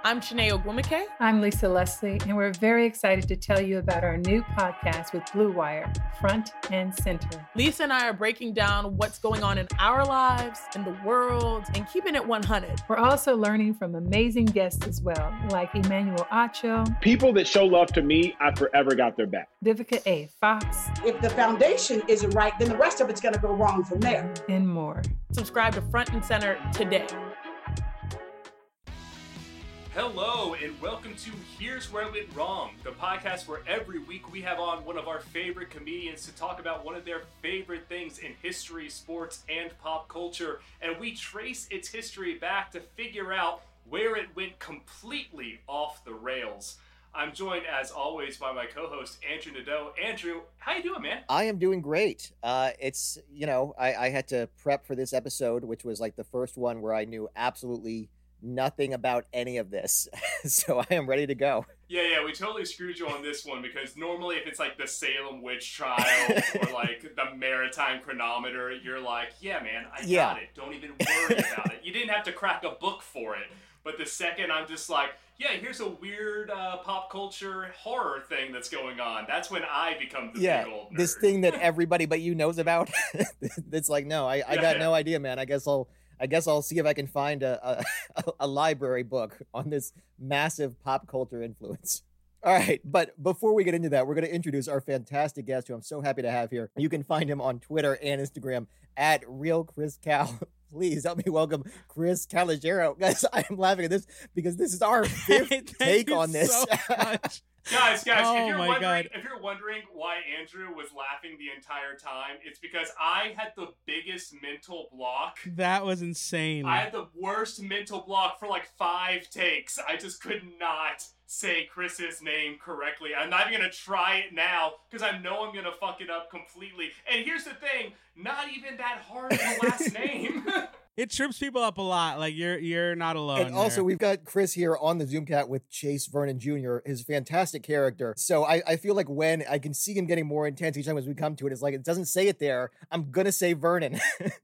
I'm Shanae Ogwumike. I'm Lisa Leslie, and we're very excited to tell you about our new podcast with Blue Wire, Front and Center. Lisa and I are breaking down what's going on in our lives, in the world, and keeping it 100. We're also learning from amazing guests as well, like Emmanuel Acho. People that show love to me, I forever got their back. Vivica A. Fox. If the foundation isn't right, then the rest of it's going to go wrong from there. And more. Subscribe to Front and Center today. Hello, and welcome to Here's Where It Went Wrong, the podcast where every week we have on one of our favorite comedians to talk about one of their favorite things in history, sports, and pop culture, and we trace its history back to figure out where it went completely off the rails. I'm joined, as always, by my co-host, Andrew Nadeau. Andrew, how you doing, man? I am doing great. It's, I had to prep for this episode, which was like the first one where I knew absolutely nothing about any of this. So I am ready to go. Yeah, we totally screwed you on this one because normally if it's like the Salem witch trial or like the maritime chronometer, you're like, yeah, man, I got it. Don't even worry about it. You didn't have to crack a book for it. But the second I'm just like, yeah, here's a weird pop culture horror thing that's going on. That's when I become the big old nerd. This thing that everybody but you knows about. It's like, no, I got no idea, man. I guess I'll see if I can find a library book on this massive pop culture influence. All right, but before we get into that, we're going to introduce our fantastic guest who I'm so happy to have here. You can find him on Twitter and Instagram at RealChrisCal. Please help me welcome Chris Calogero. Guys, I am laughing at this because this is our fifth take on this. So much. Guys, if you're wondering why Andrew was laughing the entire time, it's because I had the biggest mental block. That was insane. I had the worst mental block for like 5 takes. I just could not say Chris's name correctly. I'm not even going to try it now because I know I'm going to fuck it up completely. And here's the thing, not even that hard of a last name. It trips people up a lot. Like you're not alone. And also, we've got Chris here on the Zoomcat with Chase Vernon Jr., his fantastic character. So I feel like when I can see him getting more intense each time as we come to it, it's like, it doesn't say it there. I'm going to say Vernon.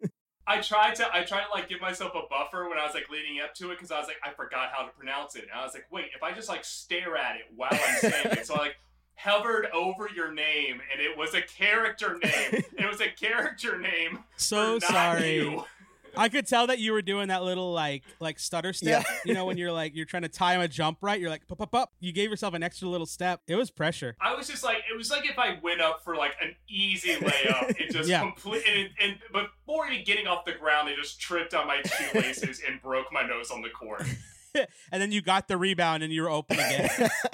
I tried to like give myself a buffer when I was like leading up to it because I was like, I forgot how to pronounce it. And I was like, wait, if I just like stare at it while I'm saying it. So I like hovered over your name and it was a character name. It was a character name. So sorry. You. I could tell that you were doing that little like stutter step, when you're trying to time a jump right, you're like, pop. You gave yourself an extra little step. It was pressure. I was just like, it was like if I went up for like an easy layup and just and before even getting off the ground, I just tripped on my shoelaces and broke my nose on the court. And then you got the rebound and you were open again.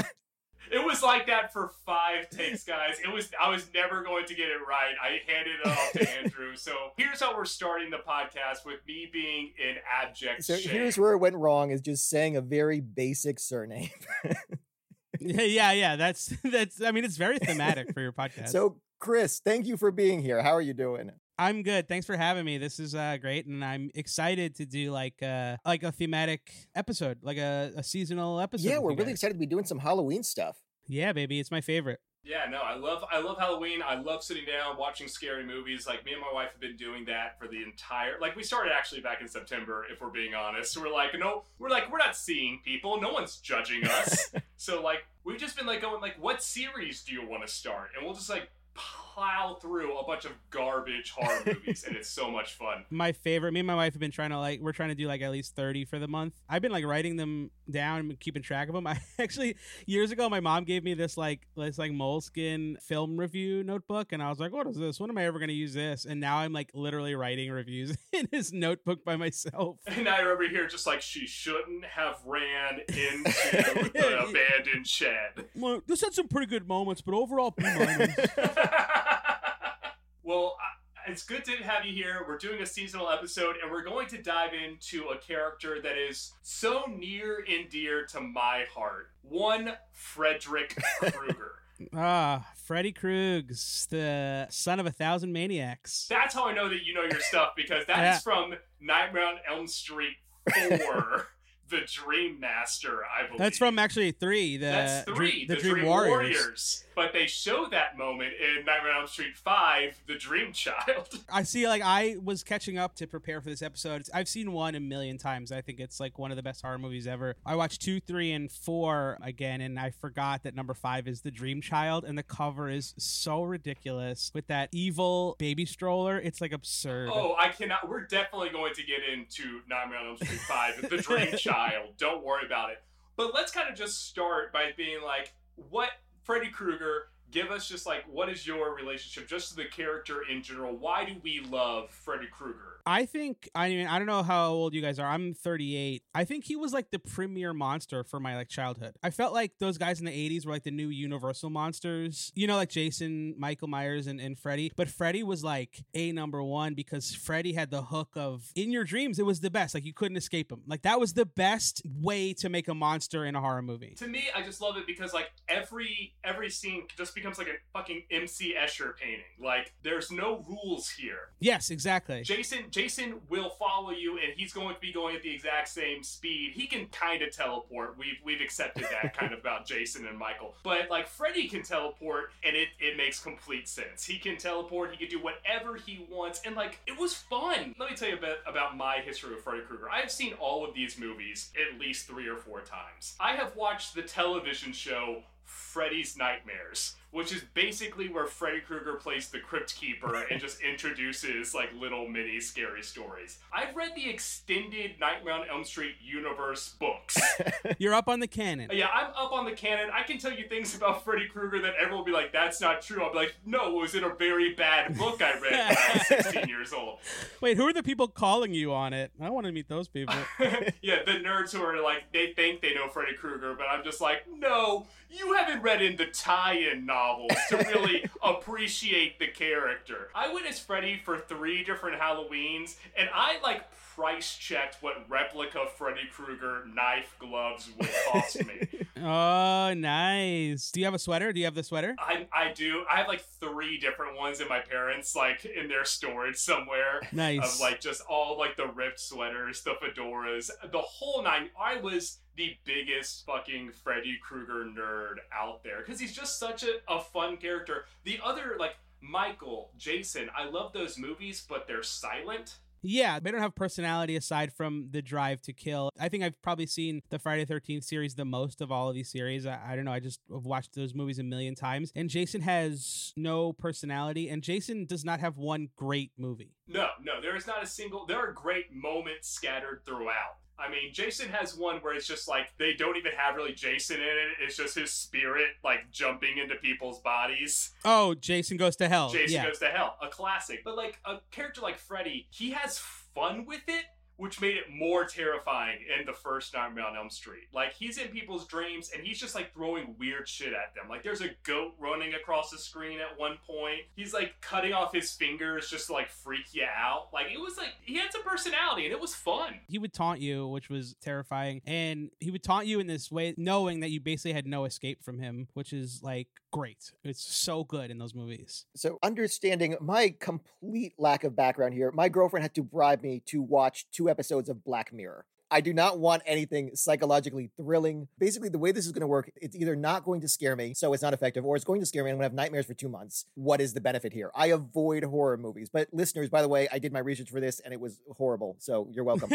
It was like that for 5 takes, guys. I was never going to get it right. I handed it off to Andrew. So here's how we're starting the podcast with me being in abject shame. Here's where it went wrong is just saying a very basic surname. Yeah. That's. I mean, it's very thematic for your podcast. So, Chris, thank you for being here. How are you doing? I'm good. Thanks for having me. This is great, and I'm excited to do like a thematic episode, like a seasonal episode. Yeah, we're really excited to be doing some Halloween stuff. Yeah, baby, it's my favorite. Yeah, no, I love Halloween. I love sitting down watching scary movies. Like me and my wife have been doing that for the entire. Like we started actually back in September, if we're being honest. So we're not seeing people. No one's judging us. So like we've just been like going like, what series do you want to start? And we'll just like plow through a bunch of garbage horror movies, and it's so much fun. My favorite, me and my wife have been trying to do like at least 30 for the month. I've been like writing them down and keeping track of them. I actually, years ago, my mom gave me this Moleskine film review notebook, and I was like, what is this? When am I ever going to use this? And now I'm like literally writing reviews in this notebook by myself. And I over here just like, she shouldn't have ran into the abandoned shed. Well, this had some pretty good moments, but overall, B-. Well, it's good to have you here. We're doing a seasonal episode, and we're going to dive into a character that is so near and dear to my heart. One Frederick Krueger. Freddy Kruegs, the son of 1,000 maniacs. That's how I know that you know your stuff, because that is from Nightmare on Elm Street 4. the Dream Master, I believe. That's from actually 3. That's 3, the Dream Warriors. Warriors. But they show that moment in Nightmare on Elm Street 5, The Dream Child. I see, like, I was catching up to prepare for this episode. I've seen 1 a million times. I think it's like one of the best horror movies ever. I watched 2, 3, and 4 again, and I forgot that number 5 is The Dream Child, and the cover is so ridiculous with that evil baby stroller. It's like absurd. Oh, I cannot. We're definitely going to get into Nightmare on Elm Street 5, The Dream Child. Don't worry about it. But let's kind of just start by being like, what Freddy Krueger, give us just like, what is your relationship just to the character in general? Why do we love Freddy Krueger? I think, I mean, I don't know how old you guys are. I'm 38. I think he was like the premier monster for my like childhood. I felt like those guys in the 80s were like the new Universal monsters, you know, like Jason, Michael Myers, and Freddy. But Freddy was like number 1 because Freddy had the hook of, in your dreams, it was the best. Like you couldn't escape him. Like that was the best way to make a monster in a horror movie. To me, I just love it because like every scene just becomes like a fucking MC Escher painting. Like there's no rules here. Yes, exactly. Jason will follow you, and he's going to be going at the exact same speed. He can kind of teleport. We've accepted that kind of about Jason and Michael. But like Freddy can teleport, and it makes complete sense. He can teleport. He can do whatever he wants, and like it was fun. Let me tell you a bit about my history with Freddy Krueger. I have seen all of these movies at least 3 or 4 times. I have watched the television show Freddy's Nightmares, which is basically where Freddy Krueger plays the Crypt Keeper and just introduces like little mini scary stories. I've read the extended Nightmare on Elm Street universe books. You're up on the canon. Yeah, I'm up on the canon. I can tell you things about Freddy Krueger that everyone will be like, that's not true. I'll be like, no, it was in a very bad book I read when I was 16 years old. Wait, who are the people calling you on it? I want to meet those people. Yeah, the nerds who are like, they think they know Freddy Krueger, but I'm just like, no, you haven't read in the tie-in novels to really appreciate the character. I went as Freddy for 3 different Halloweens, and I like price checked what replica Freddy Krueger knife gloves would cost me. Oh, nice. Do you have a sweater? Do you have the sweater? I do. I have like 3 different ones in my parents, like in their storage somewhere. Nice. Of like just all like the ripped sweaters, the fedoras, the whole 9. I was the biggest fucking Freddy Krueger nerd out there because he's just such a fun character. The other, like Michael, Jason, I love those movies, but they're silent. Yeah, they don't have personality aside from the drive to kill. I think I've probably seen the Friday the 13th series the most of all of these series. I don't know. I just have watched those movies a million times. And Jason has no personality. And Jason does not have one great movie. No, there is not a single. There are great moments scattered throughout. I mean, Jason has one where it's just like, they don't even have really Jason in it. It's just his spirit, like, jumping into people's bodies. Oh, Jason Goes to Hell. Jason Goes to Hell, a classic. But, like, a character like Freddy, he has fun with it, which made it more terrifying in the first Nightmare on Elm Street. Like, he's in people's dreams, and he's just, like, throwing weird shit at them. Like, there's a goat running across the screen at one point. He's, like, cutting off his fingers just to, like, freak you out. Like, it was, like, he had some personality, and it was fun. He would taunt you, which was terrifying. And he would taunt you in this way, knowing that you basically had no escape from him, which is, like, great. It's so good in those movies. So understanding my complete lack of background here, my girlfriend had to bribe me to watch 2 episodes of Black Mirror. I do not want anything psychologically thrilling. Basically, the way this is going to work, it's either not going to scare me, so it's not effective, or it's going to scare me and I'm going to have nightmares for 2 months. What is the benefit here? I avoid horror movies. But listeners, by the way, I did my research for this and it was horrible, so you're welcome.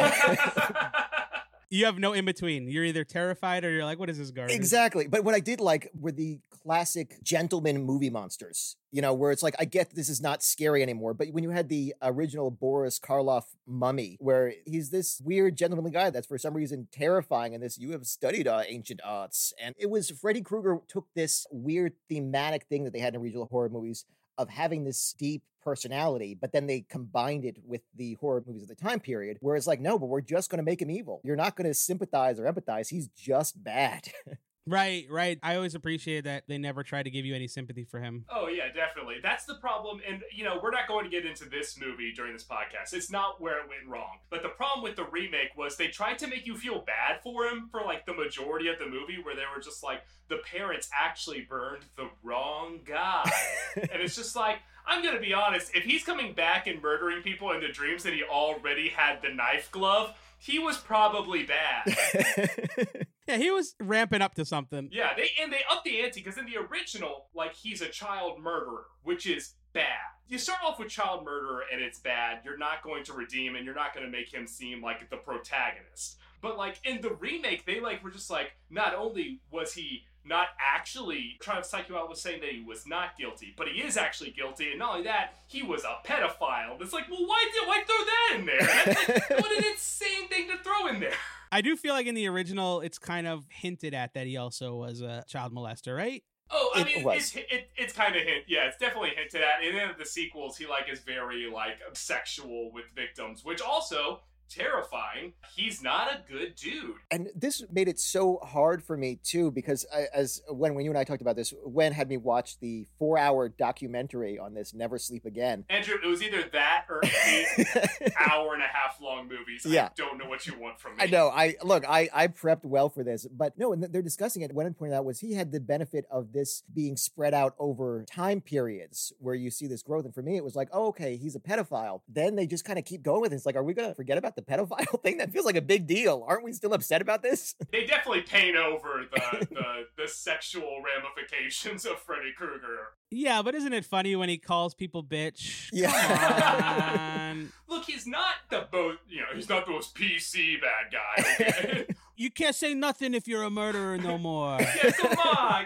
You have no in-between. You're either terrified or you're like, what is this garbage? Exactly. But what I did like were the classic gentleman movie monsters, you know, where it's like, I get this is not scary anymore. But when you had the original Boris Karloff mummy, where he's this weird gentlemanly guy that's for some reason terrifying in this, you have studied ancient arts. And it was Freddy Krueger took this weird thematic thing that they had in regional horror movies of having this deep personality, but then they combined it with the horror movies of the time period, where it's like, no, but we're just going to make him evil. You're not going to sympathize or empathize. He's just bad. Right. I always appreciate that they never try to give you any sympathy for him. Oh, yeah, definitely. That's the problem. And, you know, we're not going to get into this movie during this podcast. It's not where it went wrong. But the problem with the remake was they tried to make you feel bad for him for, like, the majority of the movie, where they were just like, the parents actually burned the wrong guy. And it's just like, I'm going to be honest, if he's coming back and murdering people in the dreams that he already had the knife glove, he was probably bad. Yeah, he was ramping up to something. Yeah, they upped the ante, because in the original, like, he's a child murderer, which is bad. You start off with child murderer and it's bad. You're not going to redeem and you're not going to make him seem like the protagonist. But, like, in the remake, they, like, were just like, not only was he not actually trying to psych you out with saying that he was not guilty, but he is actually guilty, and not only that, he was a pedophile. It's like, well, why throw that in there? That's like, what an insane thing to throw in there. I do feel like in the original, it's kind of hinted at that he also was a child molester, right? Oh, I mean, it's kind of it's definitely hinted at. And then the sequels, he, like, is very, like, sexual with victims, which also, terrifying. He's not a good dude. And this made it so hard for me too, because when you and I talked about this, Wen had me watch the 4-hour documentary on this, Never Sleep Again. Andrew, it was either that or 8 hour-and-a-half long movies. Yeah. I don't know what you want from me. I know. I prepped well for this, but no, and they're discussing it. What I pointed out was he had the benefit of this being spread out over time periods where you see this growth. And for me, it was like, oh, okay, he's a pedophile. Then they just kind of keep going with it. It's like, are we going to forget about the pedophile thing? That feels like a big deal. Aren't we still upset about this? They definitely paint over the sexual ramifications of Freddy Krueger. Yeah, but isn't it funny when he calls people bitch? Yeah. Look, he's not he's not the most PC bad guy. Okay? You can't say nothing if you're a murderer no more. Yeah, come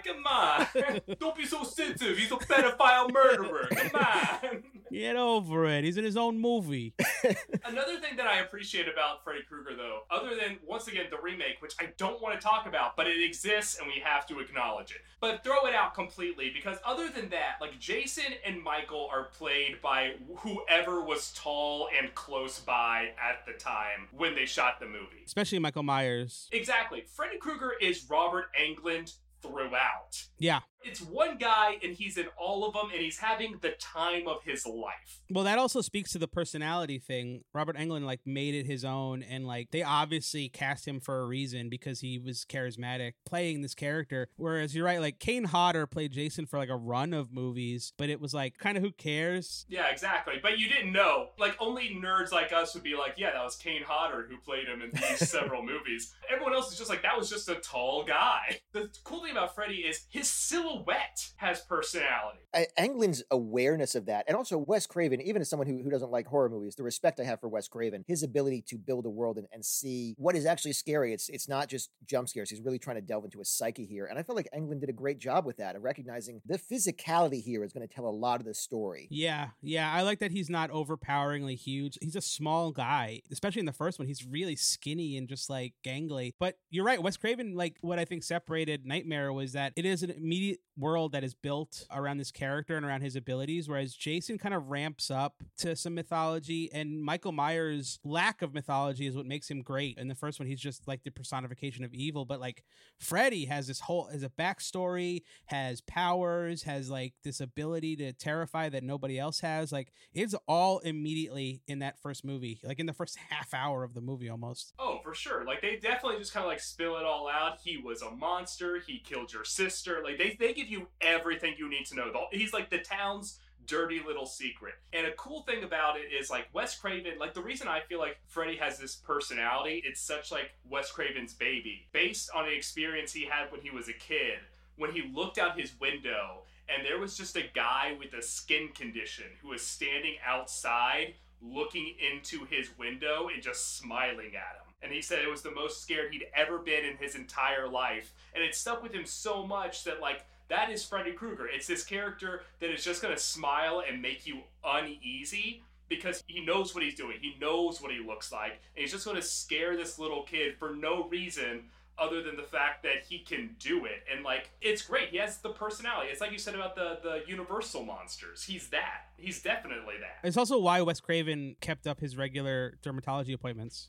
on. Don't be so sensitive. He's a pedophile murderer. Come on. Get over it. He's in his own movie. Another thing that I appreciate about Freddy Krueger, though, other than, once again, the remake, which I don't want to talk about, but it exists and we have to acknowledge it. But throw it out completely, because other than that, like, Jason and Michael are played by whoever was tall and close by at the time when they shot the movie. Especially Michael Myers. Exactly. Freddy Krueger is Robert Englund throughout. Yeah. It's one guy, and he's in all of them, and he's having the time of his life. Well, that also speaks to the personality thing. Robert Englund, like, made it his own, and, like, they obviously cast him for a reason because he was charismatic playing this character. Whereas, you're right, like, Kane Hodder played Jason for, like, a run of movies, but it was, like, kind of who cares? Yeah, exactly. But you didn't know. Like, only nerds like us would be like, yeah, that was Kane Hodder who played him in these several movies. Everyone else is just like, that was just a tall guy. The cool thing about Freddy is his silhouette has personality. Englund's awareness of that, and also Wes Craven, even as someone who doesn't like horror movies, the respect I have for Wes Craven, his ability to build a world and see what is actually scary. It's not just jump scares. He's really trying to delve into a psyche here. And I feel like Englund did a great job with that, of recognizing the physicality here is going to tell a lot of the story. Yeah. I like that he's not overpoweringly huge. He's a small guy, especially in the first one. He's really skinny and just, like, gangly. But you're right, Wes Craven, like, what I think separated Nightmare was that it is an immediate world that is built around this character and around his abilities, whereas Jason kind of ramps up to some mythology, and Michael Myers' lack of mythology is what makes him great. In the first one, he's just like the personification of evil, but like Freddy has a backstory, has powers, has like this ability to terrify that nobody else has. Like, it's all immediately in that first movie, like in the first half hour of the movie almost. Oh, for sure. Like, they definitely just kind of like spill it all out. He was a monster. He killed your sister. Like, they give you everything you need to know. He's like the town's dirty little secret. And a cool thing about it is, like, Wes Craven, like, the reason I feel like Freddy has this personality, it's such like Wes Craven's baby, based on an experience he had when he was a kid, when he looked out his window and there was just a guy with a skin condition who was standing outside looking into his window and just smiling at him. And he said it was the most scared he'd ever been in his entire life. And it stuck with him so much that, like, that is Freddy Krueger. It's this character that is just going to smile and make you uneasy because he knows what he's doing. He knows what he looks like. And he's just going to scare this little kid for no reason other than the fact that he can do it. And, like, it's great. He has the personality. It's like you said about the Universal monsters. He's that. He's definitely that. It's also why Wes Craven kept up his regular dermatology appointments.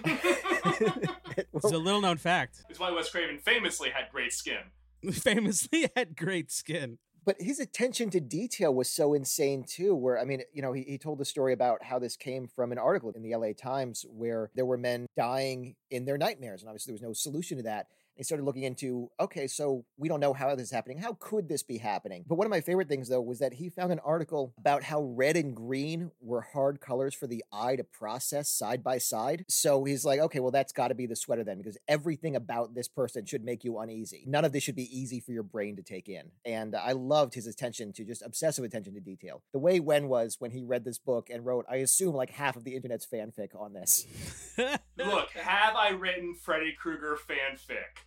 It's a little known fact. It's why Wes Craven famously had great skin. Famously had great skin. But his attention to detail was so insane too, where, I mean, you know, he told the story about how this came from an article in the LA Times where there were men dying in their nightmares. And obviously there was no solution to that. They started looking into, okay, so we don't know how this is happening. How could this be happening? But one of my favorite things, though, was that he found an article about how red and green were hard colors for the eye to process side by side. So he's like, okay, well, that's got to be the sweater then, because everything about this person should make you uneasy. None of this should be easy for your brain to take in. And I loved his attention to just obsessive attention to detail. The way Wen was when he read this book and wrote, I assume, like half of the internet's fanfic on this. Look, have I written Freddy Krueger fanfic?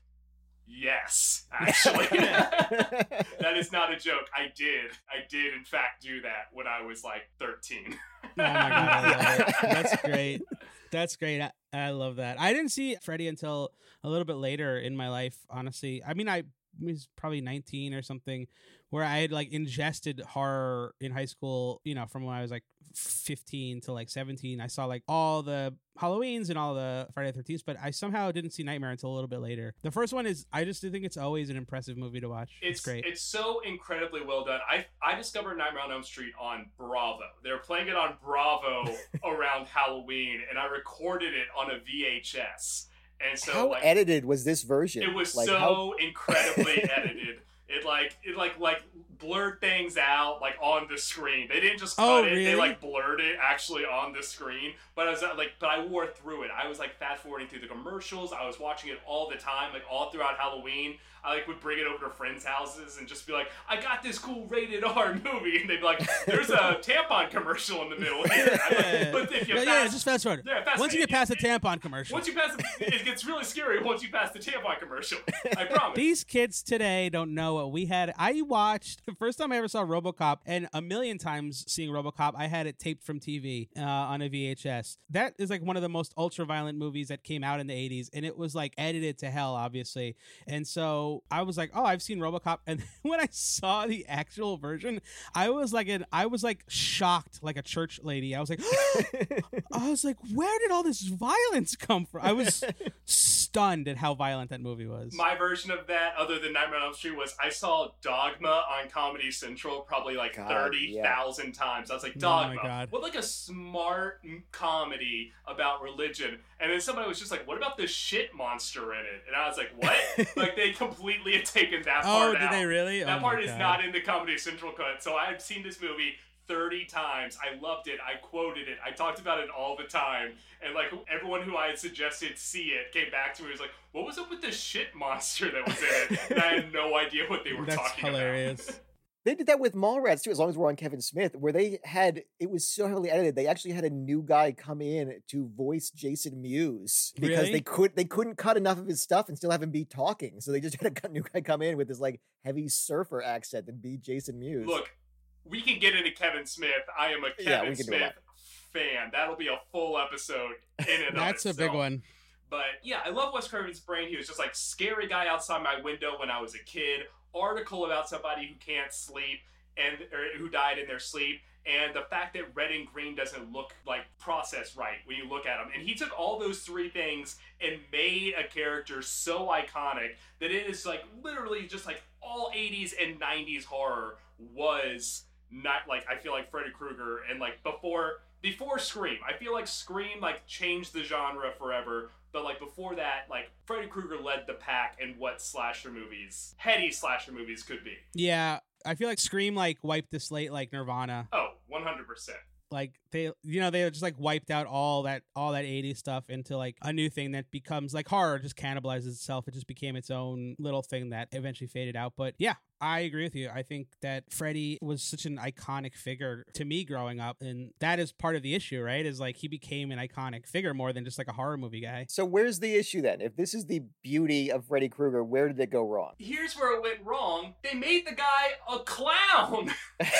Yes, actually. That is not a joke. I did in fact do that when I was like 13. Oh my God, I love it. That's great. That's great. I love that. I didn't see Freddy until a little bit later in my life, honestly. I mean, I was probably 19 or something, where I had like ingested horror in high school, you know, from when I was like 15 to like 17. I saw like all the Halloweens and all the Friday the 13th, but I somehow didn't see Nightmare until a little bit later. The first one is, I just think it's always an impressive movie to watch. It's great. It's so incredibly well done. I discovered Nightmare on Elm Street on Bravo. They were playing it on Bravo around Halloween, and I recorded it on a VHS. And so, how edited was this version? It was like, so incredibly edited. It blurred things out like on the screen. They didn't just cut it; they like blurred it actually on the screen. But I was but I wore through it. I was like fast forwarding through the commercials. I was watching it all the time, like all throughout Halloween. I like would bring it over to friends' houses and just be like, "I got this cool rated R movie," and they'd be like, "There's a tampon commercial in the middle here." But if you just fast forward. Yeah, once you get past the tampon commercial, once you pass it gets really scary. Once you pass the tampon commercial, I promise. These kids today don't know what we had. I watched the first time I ever saw RoboCop, and a million times seeing RoboCop, I had it taped from TV on a VHS. That is like one of the most ultra-violent movies that came out in the 80s, and it was like edited to hell, obviously. And so I was like, oh, I've seen RoboCop. And when I saw the actual version, I was like shocked, like a church lady. I was like, where did all this violence come from? I was stunned at how violent that movie was. My version of that, other than Nightmare on Elm Street, was I saw Dogma on Comedy Central probably like 30,000 times. I was like, Dogma, what like a smart comedy about religion? And then somebody was just like, what about the shit monster in it? And I was like, what? Like they completely had taken that part out. Oh, did they really? That part is not in the Comedy Central cut. So I've seen this movie 30 times. I loved it. I quoted it. I talked about it all the time. And like everyone who I had suggested see it came back to me and was like, what was up with the shit monster that was in it? And I had no idea what they were talking hilarious. about. They did that with Mallrats too, as long as we're on Kevin Smith, where it was so heavily edited. They actually had a new guy come in to voice Jason Mewes because they couldn't cut enough of his stuff and still have him be talking. So they just had a new guy come in with this like heavy surfer accent and be Jason Mewes. Look, we can get into Kevin Smith. I am a Kevin Smith fan. That'll be a full episode in and of That's itself. A big one. But yeah, I love Wes Craven's brain. He was just like scary guy outside my window when I was a kid. Article about somebody who can't sleep or who died in their sleep, and the fact that red and green doesn't look like processed right when you look at them. And he took all those three things and made a character so iconic that it is like literally just like all 80s and 90s horror was not like, I feel like Freddy Krueger and like before Scream. I feel like Scream like changed the genre forever. But like before that, like Freddy Krueger led the pack in what heady slasher movies could be. Yeah, I feel like Scream like wiped the slate like Nirvana. Oh, 100%. Like they just like wiped out all that 80s stuff into like a new thing that becomes like horror just cannibalizes itself. It just became its own little thing that eventually faded out. But yeah, I agree with you. I think that Freddy was such an iconic figure to me growing up, and that is part of the issue, right? Is like he became an iconic figure more than just like a horror movie guy. So where's the issue then? If this is the beauty of Freddy Krueger, where did it go wrong? Here's where it went wrong. They made the guy a clown.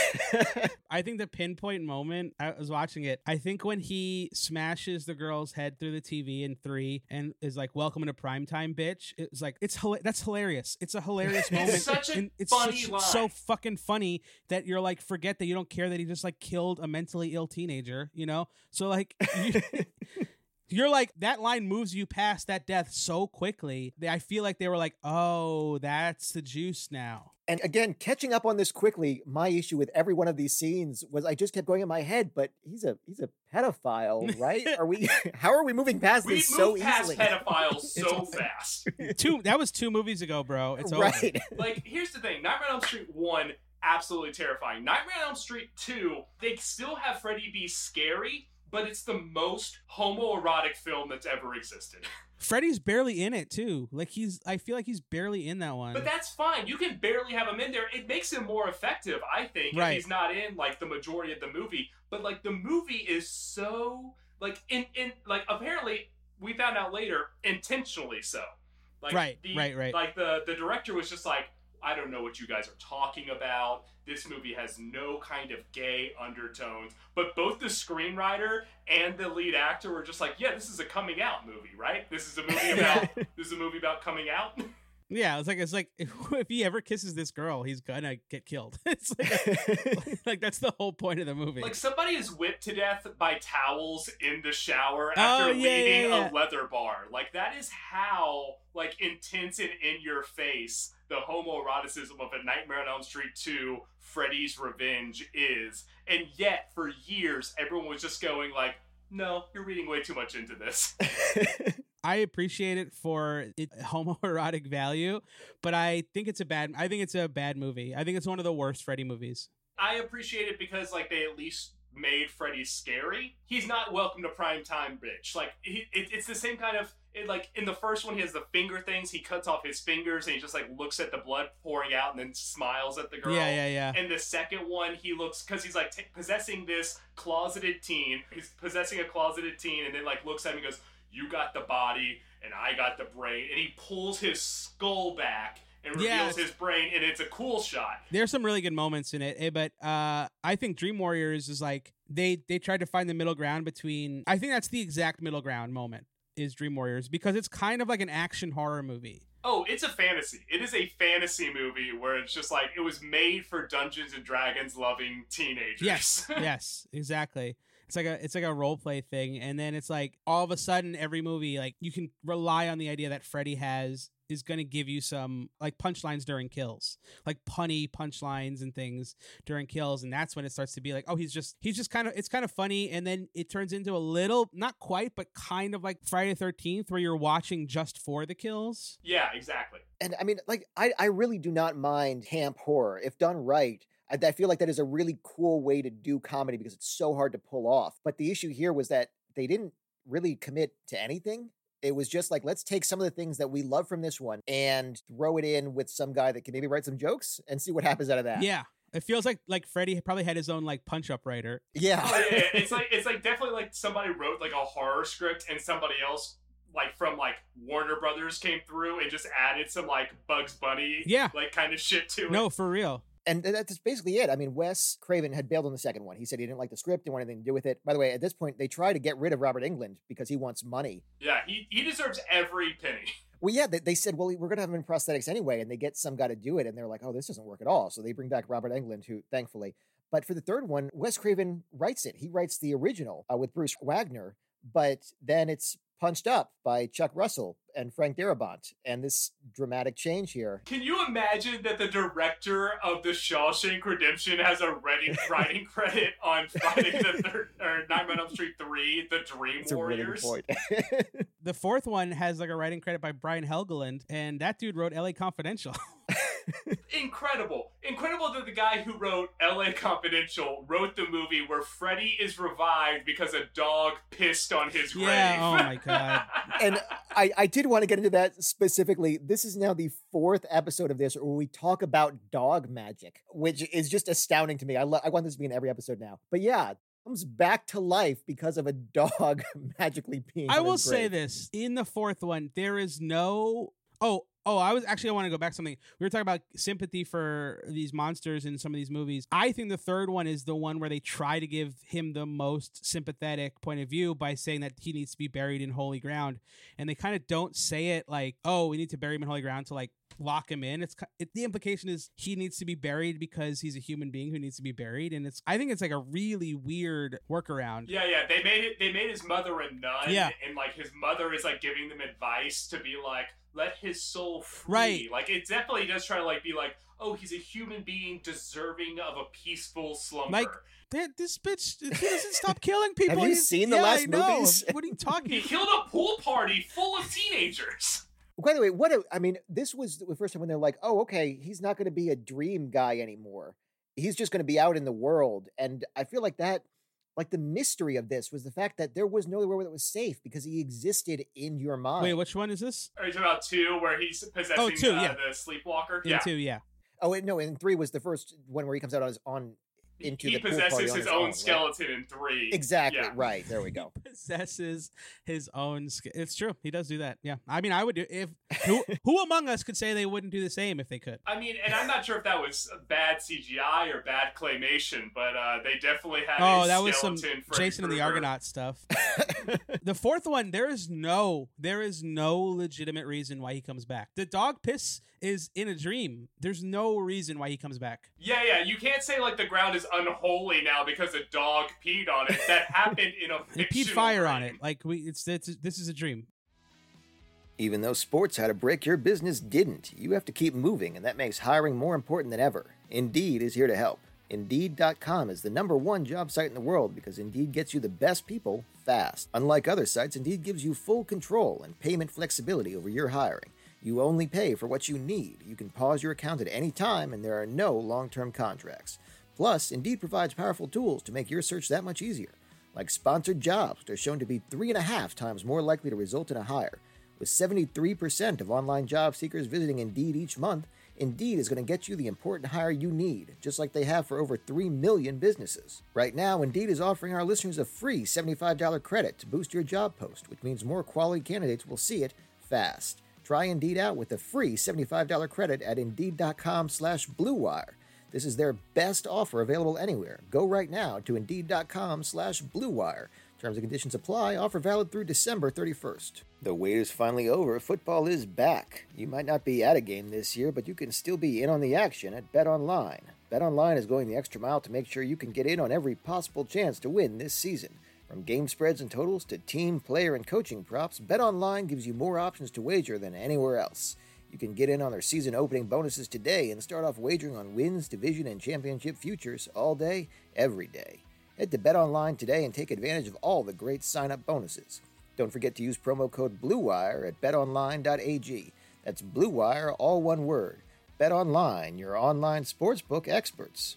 I think the pinpoint moment, I was watching it, I think when he smashes the girl's head through the TV in 3 and is like, welcome to primetime, bitch. It was like, that's hilarious. It's a hilarious moment. It's such a funny line. So fucking funny that you're like, forget that you don't care that he just like killed a mentally ill teenager, you know? So like, You're like, that line moves you past that death so quickly. I feel like they were like, oh, that's the juice now. And again, catching up on this quickly, my issue with every one of these scenes was I just kept going in my head, but he's a pedophile, right? How are we moving past this so easily? We moved past pedophiles so fast. That was 2 movies ago, bro. It's over. Right. Like, here's the thing. Nightmare on Elm Street 1, absolutely terrifying. Nightmare on Elm Street 2, they still have Freddy be scary, but it's the most homoerotic film that's ever existed. Freddy's barely in it too. Like I feel like he's barely in that one. But that's fine. You can barely have him in there. It makes him more effective, I think, if he's not in like the majority of the movie. But like the movie is so like in like apparently we found out later intentionally so. Like, right. Like the director was just like, I don't know what you guys are talking about. This movie has no kind of gay undertones. But both the screenwriter and the lead actor were just like, yeah, this is a coming out movie, right? This is a movie about coming out. Yeah, it's like if he ever kisses this girl, he's gonna get killed. It's like that's the whole point of the movie. Like somebody is whipped to death by towels in the shower after leaving a leather bar. Like that is how like intense and in your face the homoeroticism of A Nightmare on Elm Street 2, Freddy's Revenge is. And yet for years everyone was just going like, no, you're reading way too much into this. I appreciate it for its homoerotic value, but I think it's a bad movie. I think it's one of the worst Freddy movies. I appreciate it because like they at least made Freddy scary. He's not welcome to primetime bitch. Like it's the same kind of like in the first one he has the finger things. He cuts off his fingers and he just like looks at the blood pouring out and then smiles at the girl. Yeah. And the second one he looks because he's like possessing this closeted teen. He's possessing a closeted teen and then like looks at him and goes, "You got the body and I got the brain," and he pulls his skull back and reveals his brain, and it's a cool shot. There's some really good moments in it, but I think Dream Warriors is like they tried to find the middle ground between. I think that's the exact middle ground moment is Dream Warriors because it's kind of like an action horror movie. Oh, it's a fantasy. It is a fantasy movie where it's just like it was made for Dungeons and Dragons loving teenagers. Yes, exactly. It's like a role play thing, and then it's like all of a sudden every movie like you can rely on the idea that Freddy is going to give you some like punchlines during kills, like punny punchlines and things during kills, and that's when it starts to be like, oh, he's just kind of, it's kind of funny, and then it turns into a little, not quite, but kind of like Friday the 13th where you're watching just for the kills. Yeah, exactly. And I mean, like I really do not mind camp horror if done right. I feel like that is a really cool way to do comedy because it's so hard to pull off. But the issue here was that they didn't really commit to anything. It was just like, let's take some of the things that we love from this one and throw it in with some guy that can maybe write some jokes and see what happens out of that. Yeah. It feels like Freddy probably had his own like punch-up writer. Yeah. Oh, yeah. It's like definitely like somebody wrote like a horror script and somebody else like from like Warner Brothers came through and just added some like Bugs Bunny like kind of shit to it. No, for real. And that's basically it. I mean, Wes Craven had bailed on the second one. He said he didn't like the script, didn't want anything to do with it. By the way, at this point, they try to get rid of Robert Englund because he wants money. Yeah, he deserves every penny. Well, yeah, they said, well, we're going to have him in prosthetics anyway, and they get some guy to do it, and they're like, oh, this doesn't work at all. So they bring back Robert Englund, who, thankfully. But for the third one, Wes Craven writes it. He writes the original with Bruce Wagner, but then it's punched up by Chuck Russell and Frank Darabont, and this dramatic change here. Can you imagine that the director of The Shawshank Redemption has a writing credit on Friday the 3rd or Nightmare on Elm Street 3, The Dream Warriors? A really good point. The fourth one has like a writing credit by Brian Helgeland, and that dude wrote LA Confidential. Incredible that the guy who wrote LA Confidential wrote the movie where Freddy is revived because a dog pissed on his grave. Oh my god. And I did want to get into that specifically. This is now the 4th episode of this where we talk about dog magic, which is just astounding to me. I want this to be in every episode now. But yeah, comes back to life because of a dog magically peeing. I will say this, in the 4th one, there is no I want to go back to something. We were talking about sympathy for these monsters in some of these movies. I think the third one is the one where they try to give him the most sympathetic point of view by saying that he needs to be buried in holy ground. And they kind of don't say it like, oh, we need to bury him in holy ground to like lock him in. The implication is he needs to be buried because he's a human being who needs to be buried. And I think it's like a really weird workaround. Yeah. They made his mother a nun. Yeah. And like his mother is like giving them advice to be like, let his soul free. Right. Like it definitely does try to like be like, oh, he's a human being deserving of a peaceful slumber. Like, this bitch, he doesn't stop killing people. Have you seen the last movies? What are you talking He killed a pool party full of teenagers. By the way, this was the first time when they're like, oh, okay, he's not going to be a dream guy anymore. He's just going to be out in the world. And I feel like that, like the mystery of this was the fact that there was nowhere where that was safe because he existed in your mind. Wait, which one is this? Are you talking about 2 where he's possessing the sleepwalker? In 2, yeah. Oh, wait, no, and 3 was the first one where he comes out into the pool party. He possesses his own right? skeleton in 3. Exactly, Yeah. right. There we go. Possesses his own it's true. He does do that. Yeah. I mean, I would do if who among us could say they wouldn't do the same if they could? I mean, and I'm not sure if that was bad CGI or bad claymation, but they definitely had that was some Freddy Jason and the Krueger. Argonaut stuff. The fourth one, there is no legitimate reason why he comes back. The dog piss is in a dream. There's no reason why he comes back. Yeah. You can't say like the ground is unholy now because a dog peed on it. That happened in a He fictional peed fire dream. on it. Like this is a dream. Even though sports had a break, your business didn't. You have to keep moving, and that makes hiring more important than ever. Indeed is here to help. Indeed.com is the #1 job site in the world because Indeed gets you the best people fast. Unlike other sites, Indeed gives you full control and payment flexibility over your hiring. You only pay for what you need. You can pause your account at any time, and there are no long-term contracts. Plus, Indeed provides powerful tools to make your search that much easier, like sponsored jobs, which are shown to be 3.5 times more likely to result in a hire. With 73% of online job seekers visiting Indeed each month, Indeed is going to get you the important hire you need, just like they have for over 3 million businesses. Right now, Indeed is offering our listeners a free $75 credit to boost your job post, which means more quality candidates will see it fast. Try Indeed out with a free $75 credit at Indeed.com/Blue Wire. This is their best offer available anywhere. Go right now to Indeed.com/Blue Wire. Terms and conditions apply. Offer valid through December 31st. The wait is finally over. Football is back. You might not be at a game this year, but you can still be in on the action at BetOnline. BetOnline is going the extra mile to make sure you can get in on every possible chance to win this season. From game spreads and totals to team, player, and coaching props, BetOnline gives you more options to wager than anywhere else. You can get in on their season opening bonuses today and start off wagering on wins, division, and championship futures all day, every day. Head to BetOnline today and take advantage of all the great sign-up bonuses. Don't forget to use promo code BlueWire at betonline.ag. That's BlueWire, all one word. BetOnline, your online sportsbook experts.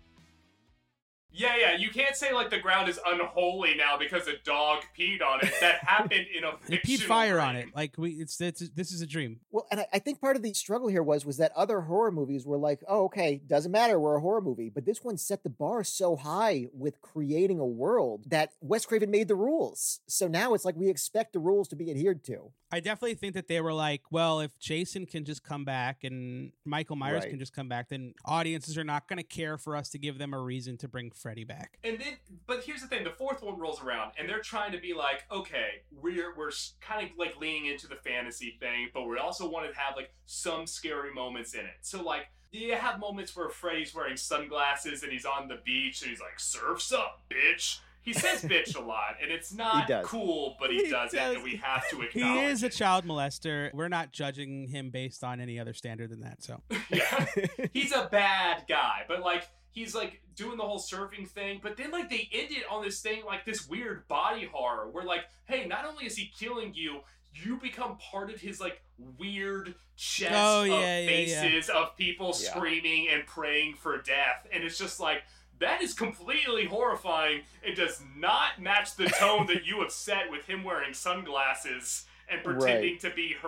Yeah. You can't say like the ground is unholy now because a dog peed on it. That happened in a He fictional peed fire dream. on it. Like this is a dream. Well, and I think part of the struggle here was that other horror movies were like, oh, okay, doesn't matter, we're a horror movie. But this one set the bar so high with creating a world that Wes Craven made the rules. So now it's like we expect the rules to be adhered to. I definitely think that they were like, well, if Jason can just come back and Michael Myers Right. can just come back, then audiences are not going to care for us to give them a reason to bring Freddy back. And then, but here's the thing: the fourth one rolls around, and they're trying to be like, okay, we're kind of like leaning into the fantasy thing, but we also want to have like some scary moments in it. So like, you have moments where Freddy's wearing sunglasses and he's on the beach and he's like, "Surf's up, bitch." He says "bitch" a lot, and it's not cool, but he does it, and we have to acknowledge He is a it. child molester. We're not judging him based on any other standard than that. So Yeah, he's a bad guy, but like he's like doing the whole surfing thing, but then like they end it on this thing like this weird body horror where like, hey, not only is he killing you, you become part of his like weird chest of faces of people screaming and praying for death, and it's just like, that is completely horrifying. It does not match the tone that you have set with him wearing sunglasses and pretending to be her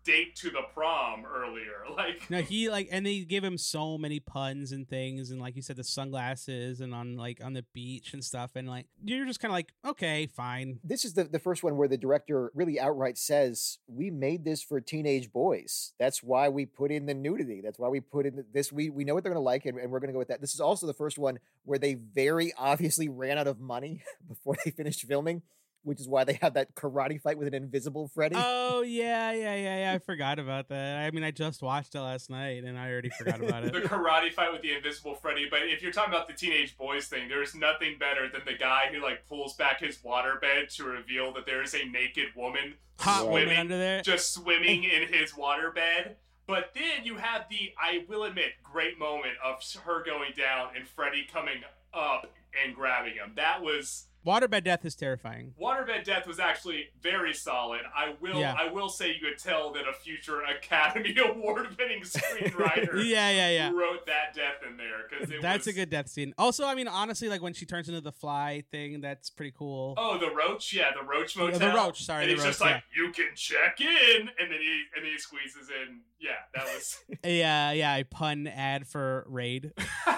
date to the prom earlier. Like, No, he like, and they give him so many puns and things, and like you said, the sunglasses, and on the beach and stuff, and like you're just kind of like, okay, fine. This is the first one where the director really outright says, we made this for teenage boys. That's why we put in the nudity. That's why we put in this. We know what they're going to like, and we're going to go with that. This is also the first one where they very obviously ran out of money before they finished filming, which is why they have that karate fight with an invisible Freddy. Oh yeah. I forgot about that. I mean, I just watched it last night, and I already forgot about it. the karate fight with the invisible Freddy. But if you're talking about the teenage boys thing, there's nothing better than the guy who like pulls back his waterbed to reveal that there is a naked woman Hot woman swimming under there, just swimming in his waterbed. But then you have the, I will admit, great moment of her going down and Freddy coming up and grabbing him. That was... Waterbed death is terrifying. Waterbed death was actually very solid. I will say you could tell that a future Academy Award-winning screenwriter yeah. wrote that death in there, because that's a good death scene. Also, I mean, honestly, like when she turns into the fly thing, that's pretty cool. Oh, the Roach, the Roach Motel. The Roach, sorry, and the he's Roach, just like, you can check in, and then he squeezes in. Yeah, that was. yeah, a pun ad for Raid.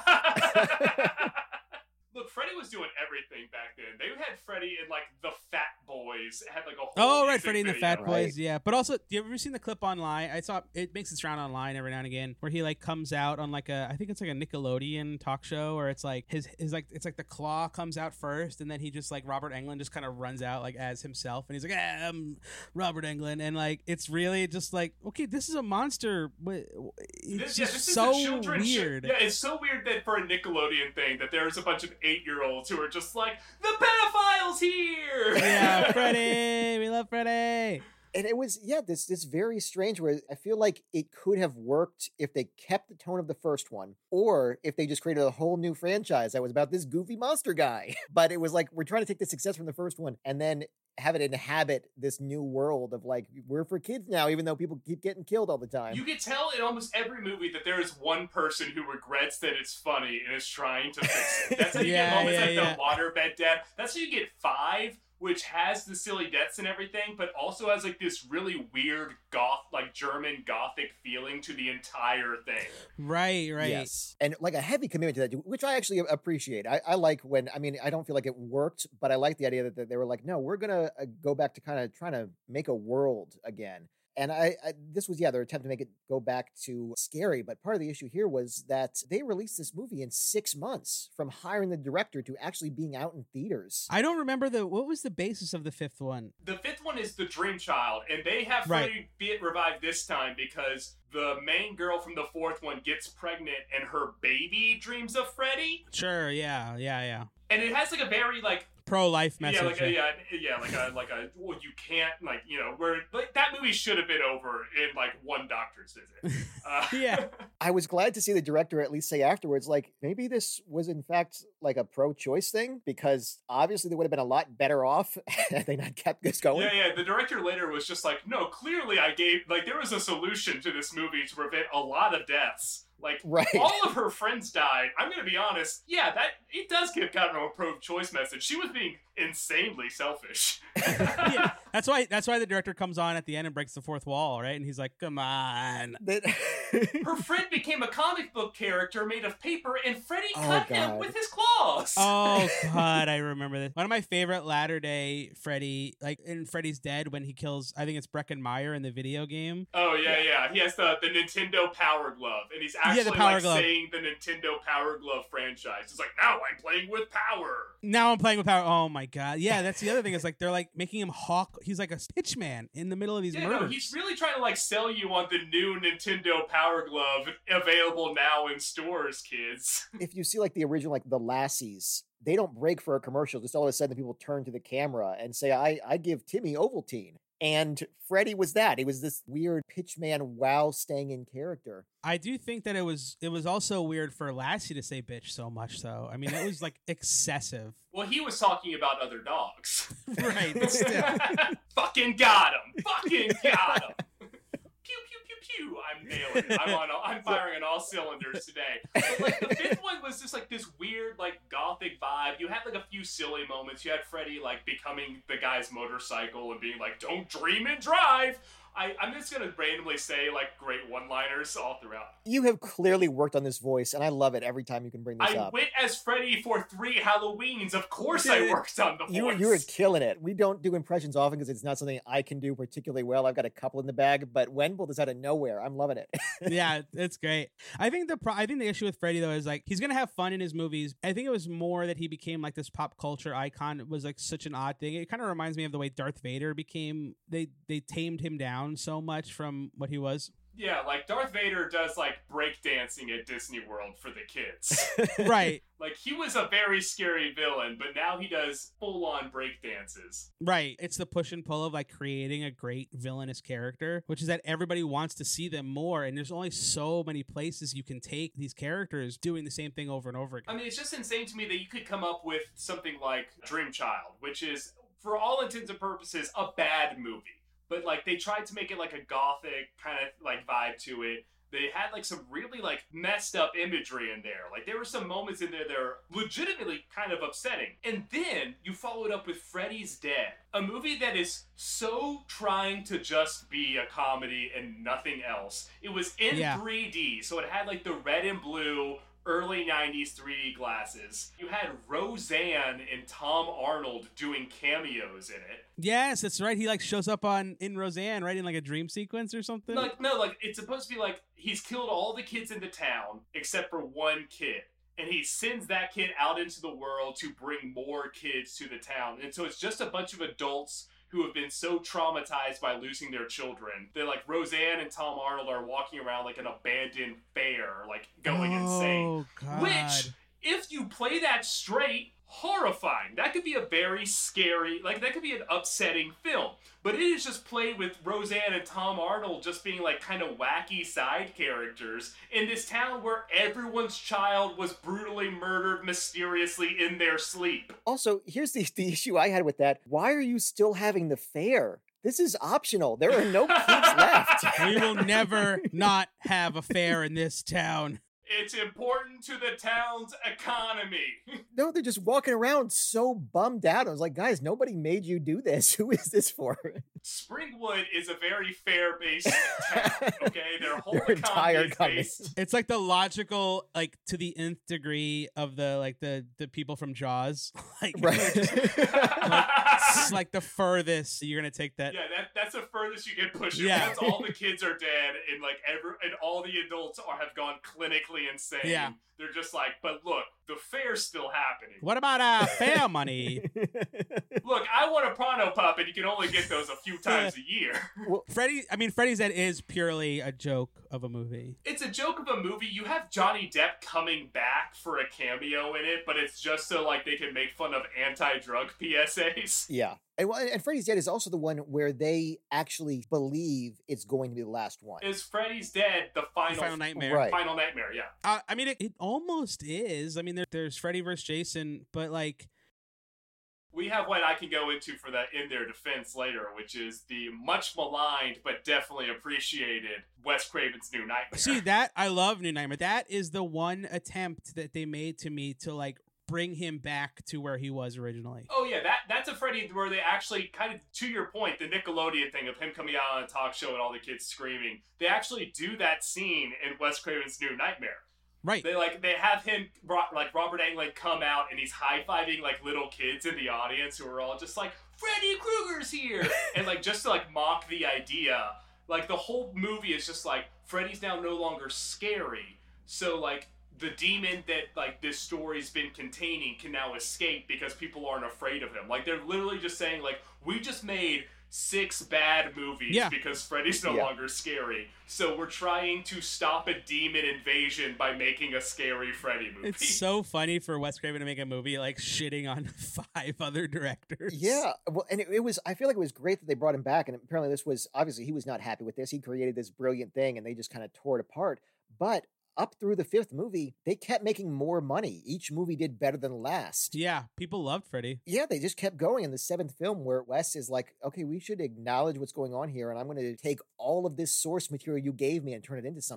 Look, Freddy was doing everything back then. They had Freddy in like the Fat Boys. It had like a whole. Oh, right, music Freddy and the video. Fat Boys, yeah. But also, do you ever seen the clip online? I saw it makes its round online every now and again, where he like comes out on like I think it's like a Nickelodeon talk show, or it's like his like it's like the Claw comes out first, and then he just like Robert Englund just kind of runs out like as himself, and he's like, I'm Robert Englund, and like it's really just like, okay, this is a monster, but it's just so weird. Yeah, it's so weird that for a Nickelodeon thing that there's a bunch of 8-year-olds who are just like, the pedophile's here. Yeah, Freddy, we love Freddy. And it was, this very strange where I feel like it could have worked if they kept the tone of the first one, or if they just created a whole new franchise that was about this goofy monster guy. But it was like, we're trying to take the success from the first one and then have it inhabit this new world of like, we're for kids now, even though people keep getting killed all the time. You can tell in almost every movie that there is one person who regrets that it's funny and is trying to fix it. That's how you get moments like the waterbed death. That's how you get 5, which has the silly deaths and everything, but also has like this really weird German Gothic feeling to the entire thing. Right. Yes. And like a heavy commitment to that, which I actually appreciate. I like when, I mean, I don't feel like it worked, but I like the idea that they were like, no, we're going to go back to kind of trying to make a world again. And this was, their attempt to make it go back to scary. But part of the issue here was that they released this movie in 6 months from hiring the director to actually being out in theaters. I don't remember what was the basis of the 5th one? The 5th one is The Dream Child, and they have Freddy be revived this time because the main girl from the 4th one gets pregnant and her baby dreams of Freddy. Sure, yeah. And it has like a very like pro-life message. Well, you can't, like, you know, where like that movie should have been over in like one doctor's visit. Yeah. I was glad to see the director at least say afterwards, like, maybe this was in fact like a pro-choice thing, because obviously they would have been a lot better off had they not kept this going. Yeah. The director later was just like, no, clearly there was a solution to this movie to prevent a lot of deaths. Like, all of her friends died. I'm going to be honest. Yeah, it does give kind of a pro-choice message. She was being insanely selfish. Yeah, that's why the director comes on at the end and breaks the 4th wall, right? And he's like, come on. Her friend became a comic book character made of paper, and Freddy cut him with his claws. Oh, God, I remember this. One of my favorite latter-day Freddy, like in Freddy's Dead, when he kills, I think it's Breckin Meyer in the video game. Oh, yeah. He has the Nintendo Power Glove, and he's actually saying the Nintendo Power Glove franchise. It's like, now I'm playing with power. Now I'm playing with power. Oh, my God. Yeah, that's the other thing. Is like they're like making him hawk. He's like a pitchman in the middle of these murders. No, he's really trying to like sell you on the new Nintendo Power Glove available now in stores, kids. If you see like the original, like the Lassies, they don't break for a commercial. Just all of a sudden people turn to the camera and say, I give Timmy Ovaltine. And Freddy was that. He was this weird pitchman, wow, staying in character. I do think that it was also weird for Lassie to say bitch so much, though. I mean, it was like excessive. Well, he was talking about other dogs. Right, but still. Fucking got him. Pew, pew, pew, pew. I'm nailing it. I'm firing on all cylinders today. But, like, the 5th one was just like this weird, like, gothic vibe. You had like a few silly moments. You had Freddy like becoming the guy's motorcycle and being like, "Don't dream and drive." I'm just going to randomly say, like, great one-liners all throughout. You have clearly worked on this voice, and I love it every time you can bring this I up. went as Freddy for 3 Halloweens. Of course I worked on the voice. You were killing it. We don't do impressions often because it's not something I can do particularly well. I've got a couple in the bag, but Wen pulled this out of nowhere. I'm loving it. Yeah, it's great. I think the issue with Freddy though is like he's gonna have fun in his movies. I think it was more that he became like this pop culture icon. It was like such an odd thing. It kind of reminds me of the way Darth Vader became. They tamed him down so much from what he was. Yeah, like Darth Vader does like breakdancing at Disney World for the kids. Right. Like he was a very scary villain, but now he does full-on breakdances. Right. It's the push and pull of like creating a great villainous character, which is that everybody wants to see them more. And there's only so many places you can take these characters doing the same thing over and over again. I mean, it's just insane to me that you could come up with something like Dream Child, which is, for all intents and purposes, a bad movie. But like they tried to make it like a gothic kind of like vibe to it. They had like some really like messed up imagery in there. Like there were some moments in there that are legitimately kind of upsetting. And then you followed up with Freddy's Dead, a movie that is so trying to just be a comedy and nothing else. It was in 3D, so it had like the red and blue early 90s 3D glasses. You had Roseanne and Tom Arnold doing cameos in it. Yes, that's right. He like shows up in Roseanne, right, in like a dream sequence or something. Like no, like it's supposed to be like he's killed all the kids in the town except for one kid. And he sends that kid out into the world to bring more kids to the town. And so it's just a bunch of adults who have been so traumatized by losing their children. They're like Roseanne and Tom Arnold are walking around like an abandoned fair, like going insane. God. Which, if you play that straight, horrifying. That could be a very scary, like that could be an upsetting film. But it is just played with Roseanne and Tom Arnold just being like kind of wacky side characters in this town where everyone's child was brutally murdered mysteriously in their sleep. Also, here's the issue I had with that. Why are you still having the fair? This is optional. There are no kids left. We will never not have a fair in this town. It's important to the town's economy. No, they're just walking around so bummed out. I was like, guys, nobody made you do this. Who is this for? Springwood is a very fair-based town, okay? Their whole Their entire economy is based. It's like the logical, like to the nth degree of the people from Jaws. Like, right. it's like the furthest you're gonna take that. Yeah, that's the furthest you can push it. Yeah. Once all the kids are dead and like and all the adults have gone clinically insane. Yeah. They're just like, but look, the fair's still happening. What about fair money? Look, I want a Pronto Pup, and you can only get those a few times a year. Well, Freddy's Dead is purely a joke of a movie. It's a joke of a movie. You have Johnny Depp coming back for a cameo in it, but it's just so like they can make fun of anti-drug PSAs. Yeah. And Freddy's Dead is also the one where they actually believe it's going to be the last one. Is Freddy's Dead the final nightmare? Right. Final nightmare, yeah. I mean, it almost is. I mean, there's Freddy vs. Jason, but like... We have what I can go into for that in their defense later, which is the much maligned but definitely appreciated Wes Craven's New Nightmare. See, that, I love New Nightmare. That is the one attempt that they made to me to like bring him back to where he was originally. Oh yeah, that's a Freddy where they actually kind of, to your point, the Nickelodeon thing of him coming out on a talk show and all the kids screaming. They actually do that scene in Wes Craven's New Nightmare. Right. They have him, like Robert Englund, come out and he's high-fiving like little kids in the audience who are all just like, Freddy Krueger's here! And like just to like mock the idea. Like the whole movie is just like, Freddy's now no longer scary. So like the demon that like this story's been containing can now escape because people aren't afraid of him. Like they're literally just saying like, we just made 6 bad movies because Freddy's no longer scary. So we're trying to stop a demon invasion by making a scary Freddy movie. It's so funny for Wes Craven to make a movie like shitting on 5 other directors. Yeah, well, and it was, I feel like it was great that they brought him back, and apparently this was, obviously he was not happy with this. He created this brilliant thing and they just kind of tore it apart. But up through the 5th movie, they kept making more money. Each movie did better than the last. Yeah, people loved Freddy. Yeah, they just kept going. In the 7th film, where Wes is like, okay, we should acknowledge what's going on here, and I'm going to take all of this source material you gave me and turn it into something.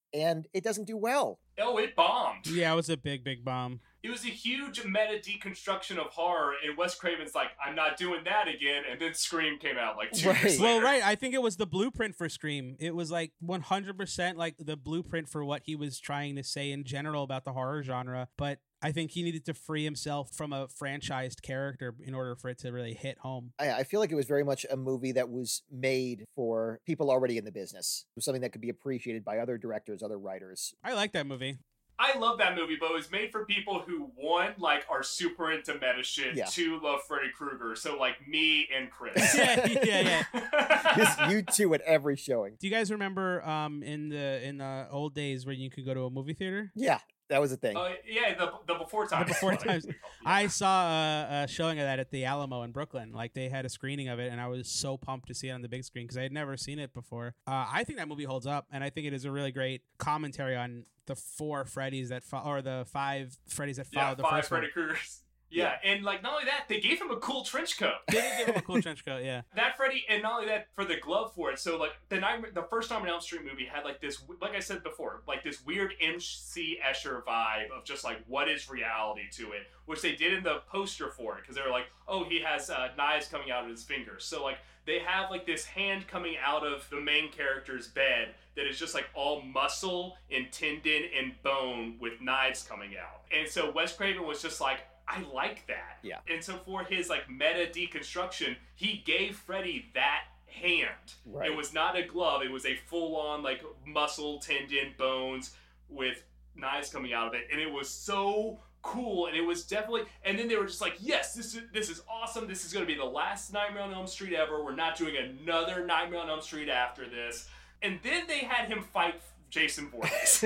and it doesn't do well. Oh, it bombed. Yeah, it was a big bomb. It was a huge meta deconstruction of horror, and Wes Craven's like, I'm not doing that again, and then Scream came out like 2 years later. Well, right. I think it was the blueprint for Scream. It was like 100% like the blueprint for what he was trying to say in general about the horror genre, but I think he needed to free himself from a franchised character in order for it to really hit home. I feel like it was very much a movie that was made for people already in the business. It was something that could be appreciated by other directors, other writers. I like that movie. I love that movie, but it was made for people who, one, like, are super into meta shit, Yeah. two, love Freddy Krueger, so, like, me and Chris. yeah. Just you two at every showing. Do you guys remember in the old days where you could go to a movie theater? Yeah, that was a thing. Yeah, the before times. The before times. Yeah. I saw a showing of that at the Alamo in Brooklyn. Like, they had a screening of it, and I was so pumped to see it on the big screen because I had never seen it before. I think that movie holds up, and I think it is a really great commentary on the 4 Freddys that or the 5 Freddys that followed the 5 first Freddy one. Kruegers. Yeah, and, like, not only that, they gave him a cool trench coat. They did give him a cool trench coat, yeah. That Freddy, and not only that, for the glove for it. So, like, the first Nightmare on Elm Street movie had, like, this, like I said before, like, this weird M.C. Escher vibe of just, like, what is reality to it, which they did in the poster for it, because they were like, oh, he has knives coming out of his fingers. So, like, they have, like, this hand coming out of the main character's bed that is just, like, all muscle and tendon and bone with knives coming out. And so Wes Craven was just like, I like that. Yeah. And so for his, like, meta deconstruction, he gave Freddy that hand. Right. It was not a glove. It was a full-on, like, muscle, tendon, bones with knives coming out of it. And it was so cool. And it was definitely... And then they were just like, yes, this is awesome. This is going to be the last Nightmare on Elm Street ever. We're not doing another Nightmare on Elm Street after this. And then they had him fight Jason Voorhees.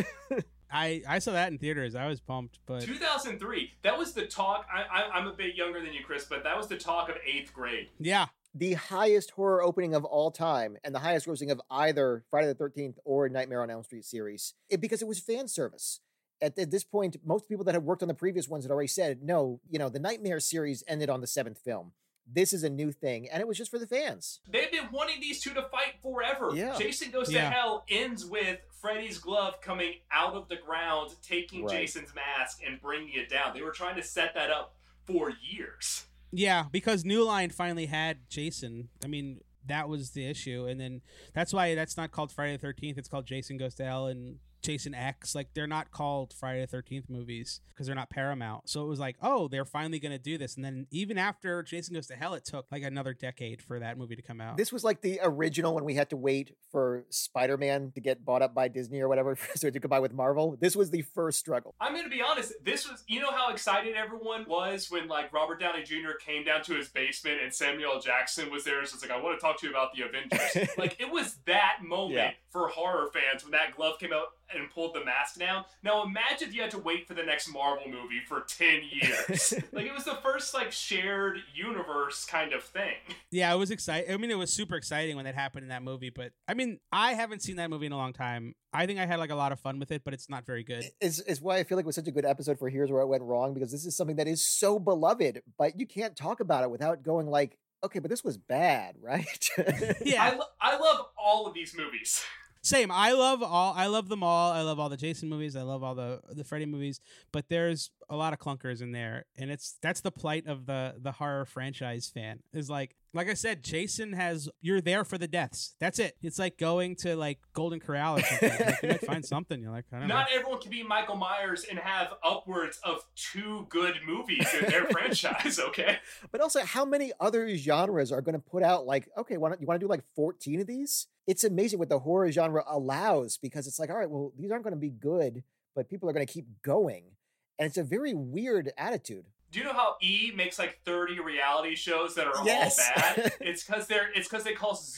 I saw that in theaters. I was pumped, but 2003. That was the talk. I'm a bit younger than you, Chris, but that was the talk of 8th grade. yeah. The highest horror opening of all time and the highest grossing of either Friday the 13th or Nightmare on Elm Street series. Because it was fan service. At this point, most people that had worked on the previous ones had already said, no, the Nightmare series ended on the 7th film. This is a new thing, and it was just for the fans. They've been wanting these two to fight forever. Yeah. Jason Goes to Hell ends with Freddy's glove coming out of the ground, taking Right. Jason's mask and bringing it down. They were trying to set that up for years. Yeah, because New Line finally had Jason. I mean, that was the issue. And then that's why that's not called Friday the 13th. It's called Jason Goes to Hell and Jason X. Like, they're not called Friday the 13th movies because they're not Paramount. So it was like, oh, they're finally going to do this. And then even after Jason Goes to Hell, it took like another decade for that movie to come out. This was like the original when we had to wait for Spider-Man to get bought up by Disney or whatever so to combine with Marvel. This was the first struggle. I'm going to be honest. This was, you know how excited everyone was when, like, Robert Downey Jr. came down to his basement and Samuel L. Jackson was there. So it's like, I want to talk to you about the Avengers. Like, it was that moment for horror fans when that glove came out and pulled the mask down. Now imagine if you had to wait for the next Marvel movie for 10 years. Like, it was the first, like, shared universe kind of thing. Yeah, it was exciting. I mean, it was super exciting when that happened in that movie. But I mean, I haven't seen that movie in a long time. I think I had like a lot of fun with it, but it's not very good. It's why I feel like it was such a good episode for Here's Where It Went Wrong, because this is something that is so beloved, but you can't talk about it without going like, okay, but this was bad, right? Yeah. I love all of these movies. Same. I love them all. I love all the Jason movies. I love all the Freddy movies. But there's a lot of clunkers in there, and that's the plight of the horror franchise fan. Is like I said, Jason you're there for the deaths. That's it. It's like going to like Golden Corral or something. Like, you might find something. You're like, I don't know. Not everyone can be Michael Myers and have upwards of 2 good movies in their franchise. Okay. But also, how many other genres are going to put out like, okay, you want to do like 14 of these? It's amazing what the horror genre allows, because it's like, all right, well, these aren't going to be good, but people are going to keep going. And it's a very weird attitude. Do you know how E makes like 30 reality shows that are all bad? It's because they cost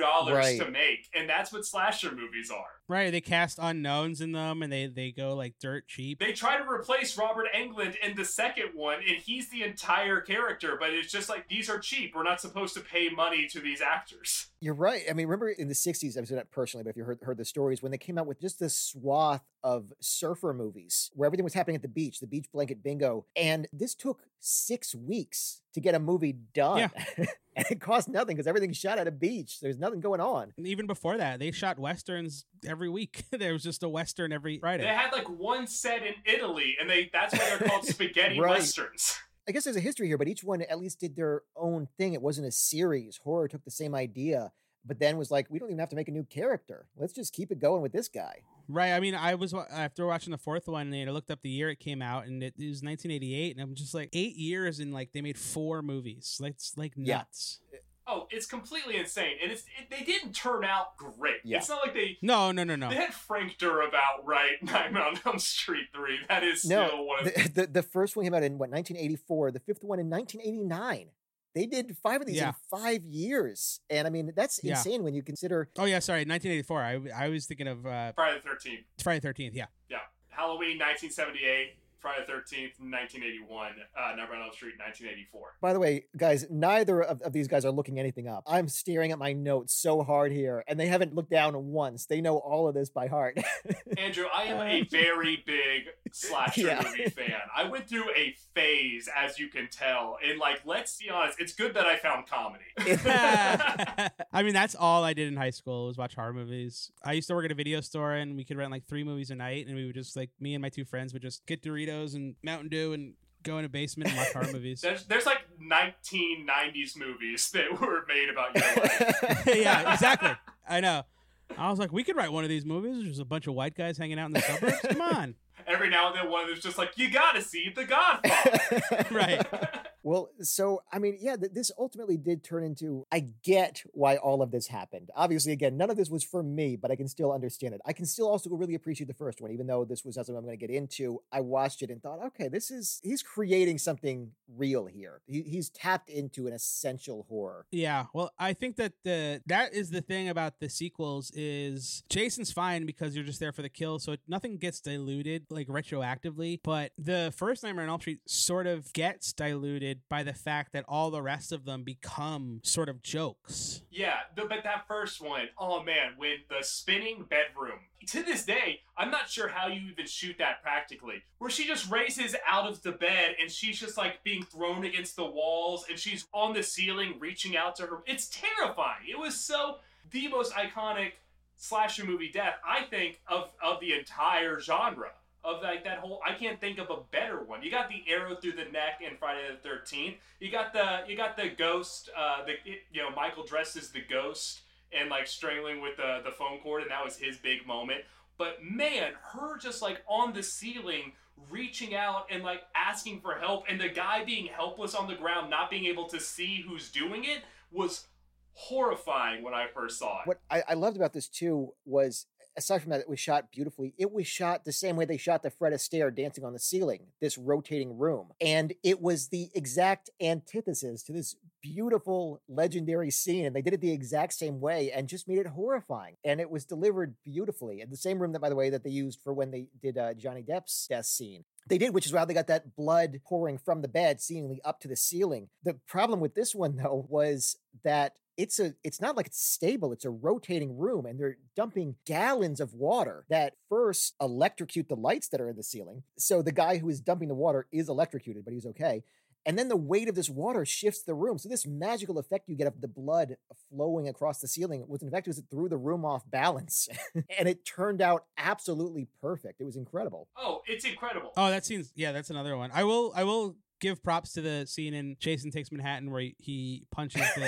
$0 to make, and that's what slasher movies are. Right, they cast unknowns in them, and they go like dirt cheap. They try to replace Robert Englund in the second one, and he's the entire character, but it's just like, these are cheap. We're not supposed to pay money to these actors. You're right. I mean, remember in the 60s, I've said that personally, but if you heard the stories, when they came out with just this swath of surfer movies where everything was happening at the beach blanket bingo, and this took 6 weeks to get a movie done. Yeah. And it cost nothing because everything's shot at a beach. There's nothing going on. And even before that, they shot Westerns every week. There was just a Western every Friday. They had like one set in Italy, and that's why they're called spaghetti Right. Westerns. I guess there's a history here, but each one at least did their own thing. It wasn't a series. Horror took the same idea, but then was like, we don't even have to make a new character. Let's just keep it going with this guy. Right. I mean, I was after watching the fourth one, and I looked up the year it came out, and it was 1988, and I'm just like 8 years, and like they made 4 movies. Like, it's like nuts. Yeah. Oh, it's completely insane, and they didn't turn out great. Yeah. It's not like they No. They had Frank Dura outright Nightmare on Elm Street 3. That is still one of the first one came out in 1984. The fifth one in 1989. They did 5 of these in 5 years, and I mean that's insane when you consider. Oh yeah, sorry, 1984. I was thinking of Friday the 13th. Friday the 13th. Yeah. Yeah, Halloween 1978. Friday the 13th, 1981, Nightmare on Elm Street, 1984. By the way, guys, neither of these guys are looking anything up. I'm staring at my notes so hard here, and they haven't looked down once. They know all of this by heart. Andrew, I am a very big slasher movie fan. I went through a phase, as you can tell, and like, let's be honest, it's good that I found comedy. I mean, that's all I did in high school was watch horror movies. I used to work at a video store, and we could rent like 3 movies a night, and we would just like, me and my 2 friends would just get Doritos and Mountain Dew and go in a basement and watch horror movies. There's like 1990s movies that were made about your life. Yeah, exactly. I know. I was like, we could write one of these movies. There's just a bunch of white guys hanging out in the suburbs. Come on. Every now and then one of them's just like, you gotta see The Godfather. Right. Well, so, I mean, yeah, this ultimately did turn into, I get why all of this happened. Obviously, again, none of this was for me, but I can still understand it. I can still also really appreciate the first one, even though this was not something I'm going to get into. I watched it and thought, okay, he's creating something real here. He's tapped into an essential horror. Yeah, well, I think that that is the thing about the sequels is Jason's fine because you're just there for the kill, so nothing gets diluted like retroactively, but the first Nightmare on Elm Street sort of gets diluted by the fact that all the rest of them become sort of jokes. Yeah, but that first one, oh man, with the spinning bedroom. To this day, I'm not sure how you even shoot that practically. Where she just raises out of the bed and she's just like being thrown against the walls and she's on the ceiling reaching out to her. It's terrifying. It was so the most iconic slasher movie death, I think, of the entire genre. Of like that whole, I can't think of a better one. You got the arrow through the neck in Friday the 13th. You got the ghost. Michael dressed as the ghost and like strangling with the phone cord, and that was his big moment. But man, her just like on the ceiling, reaching out and like asking for help, and the guy being helpless on the ground, not being able to see who's doing it, was horrifying when I first saw it. What I loved about this too was, aside from that, it was shot beautifully. It was shot the same way they shot the Fred Astaire dancing on the ceiling, this rotating room. And it was the exact antithesis to this beautiful, legendary scene. And they did it the exact same way and just made it horrifying. And it was delivered beautifully. In the same room that, by the way, that they used for when they did Johnny Depp's death scene. They did, which is why they got that blood pouring from the bed, seemingly up to the ceiling. The problem with this one, though, was that it's not like it's stable. It's a rotating room, and they're dumping gallons of water that first electrocute the lights that are in the ceiling. So the guy who is dumping the water is electrocuted, but he's okay. And then the weight of this water shifts the room. So this magical effect you get of the blood flowing across the ceiling was, in fact, it threw the room off balance. And it turned out absolutely perfect. It was incredible. Oh, it's incredible. Oh, that scene's, yeah, that's another one. I will give props to the scene in Jason Takes Manhattan where he punches the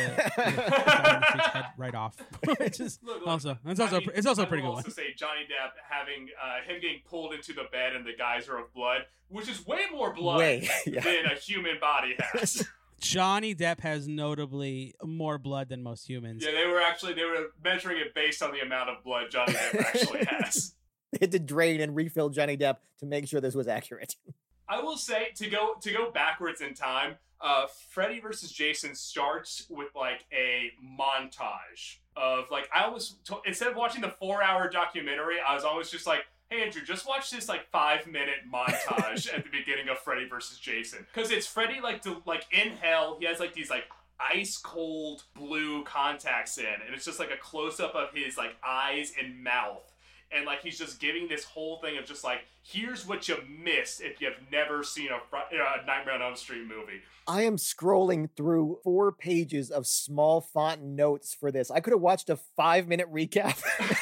head right off. Which is it's also a pretty good one. I will also say Johnny Depp having him getting pulled into the bed and the geyser of blood, which is way more blood than a human body has. Johnny Depp has notably more blood than most humans. Yeah, they were measuring it based on the amount of blood Johnny Depp actually has. They had to drain and refill Johnny Depp to make sure this was accurate. I will say, to go backwards in time, Freddy vs. Jason starts with like a montage of like, instead of watching the 4-hour documentary, I was always just like, hey Andrew, just watch this like 5-minute montage at the beginning of Freddy vs. Jason. Because it's Freddy like in hell, he has like these like ice cold blue contacts in, and it's just like a close up of his like eyes and mouth. and like he's just giving this whole thing of just like, here's what you missed if you've never seen a Nightmare on Elm Street movie. I am scrolling through 4 pages of small font notes for this. I could have watched a 5-minute recap.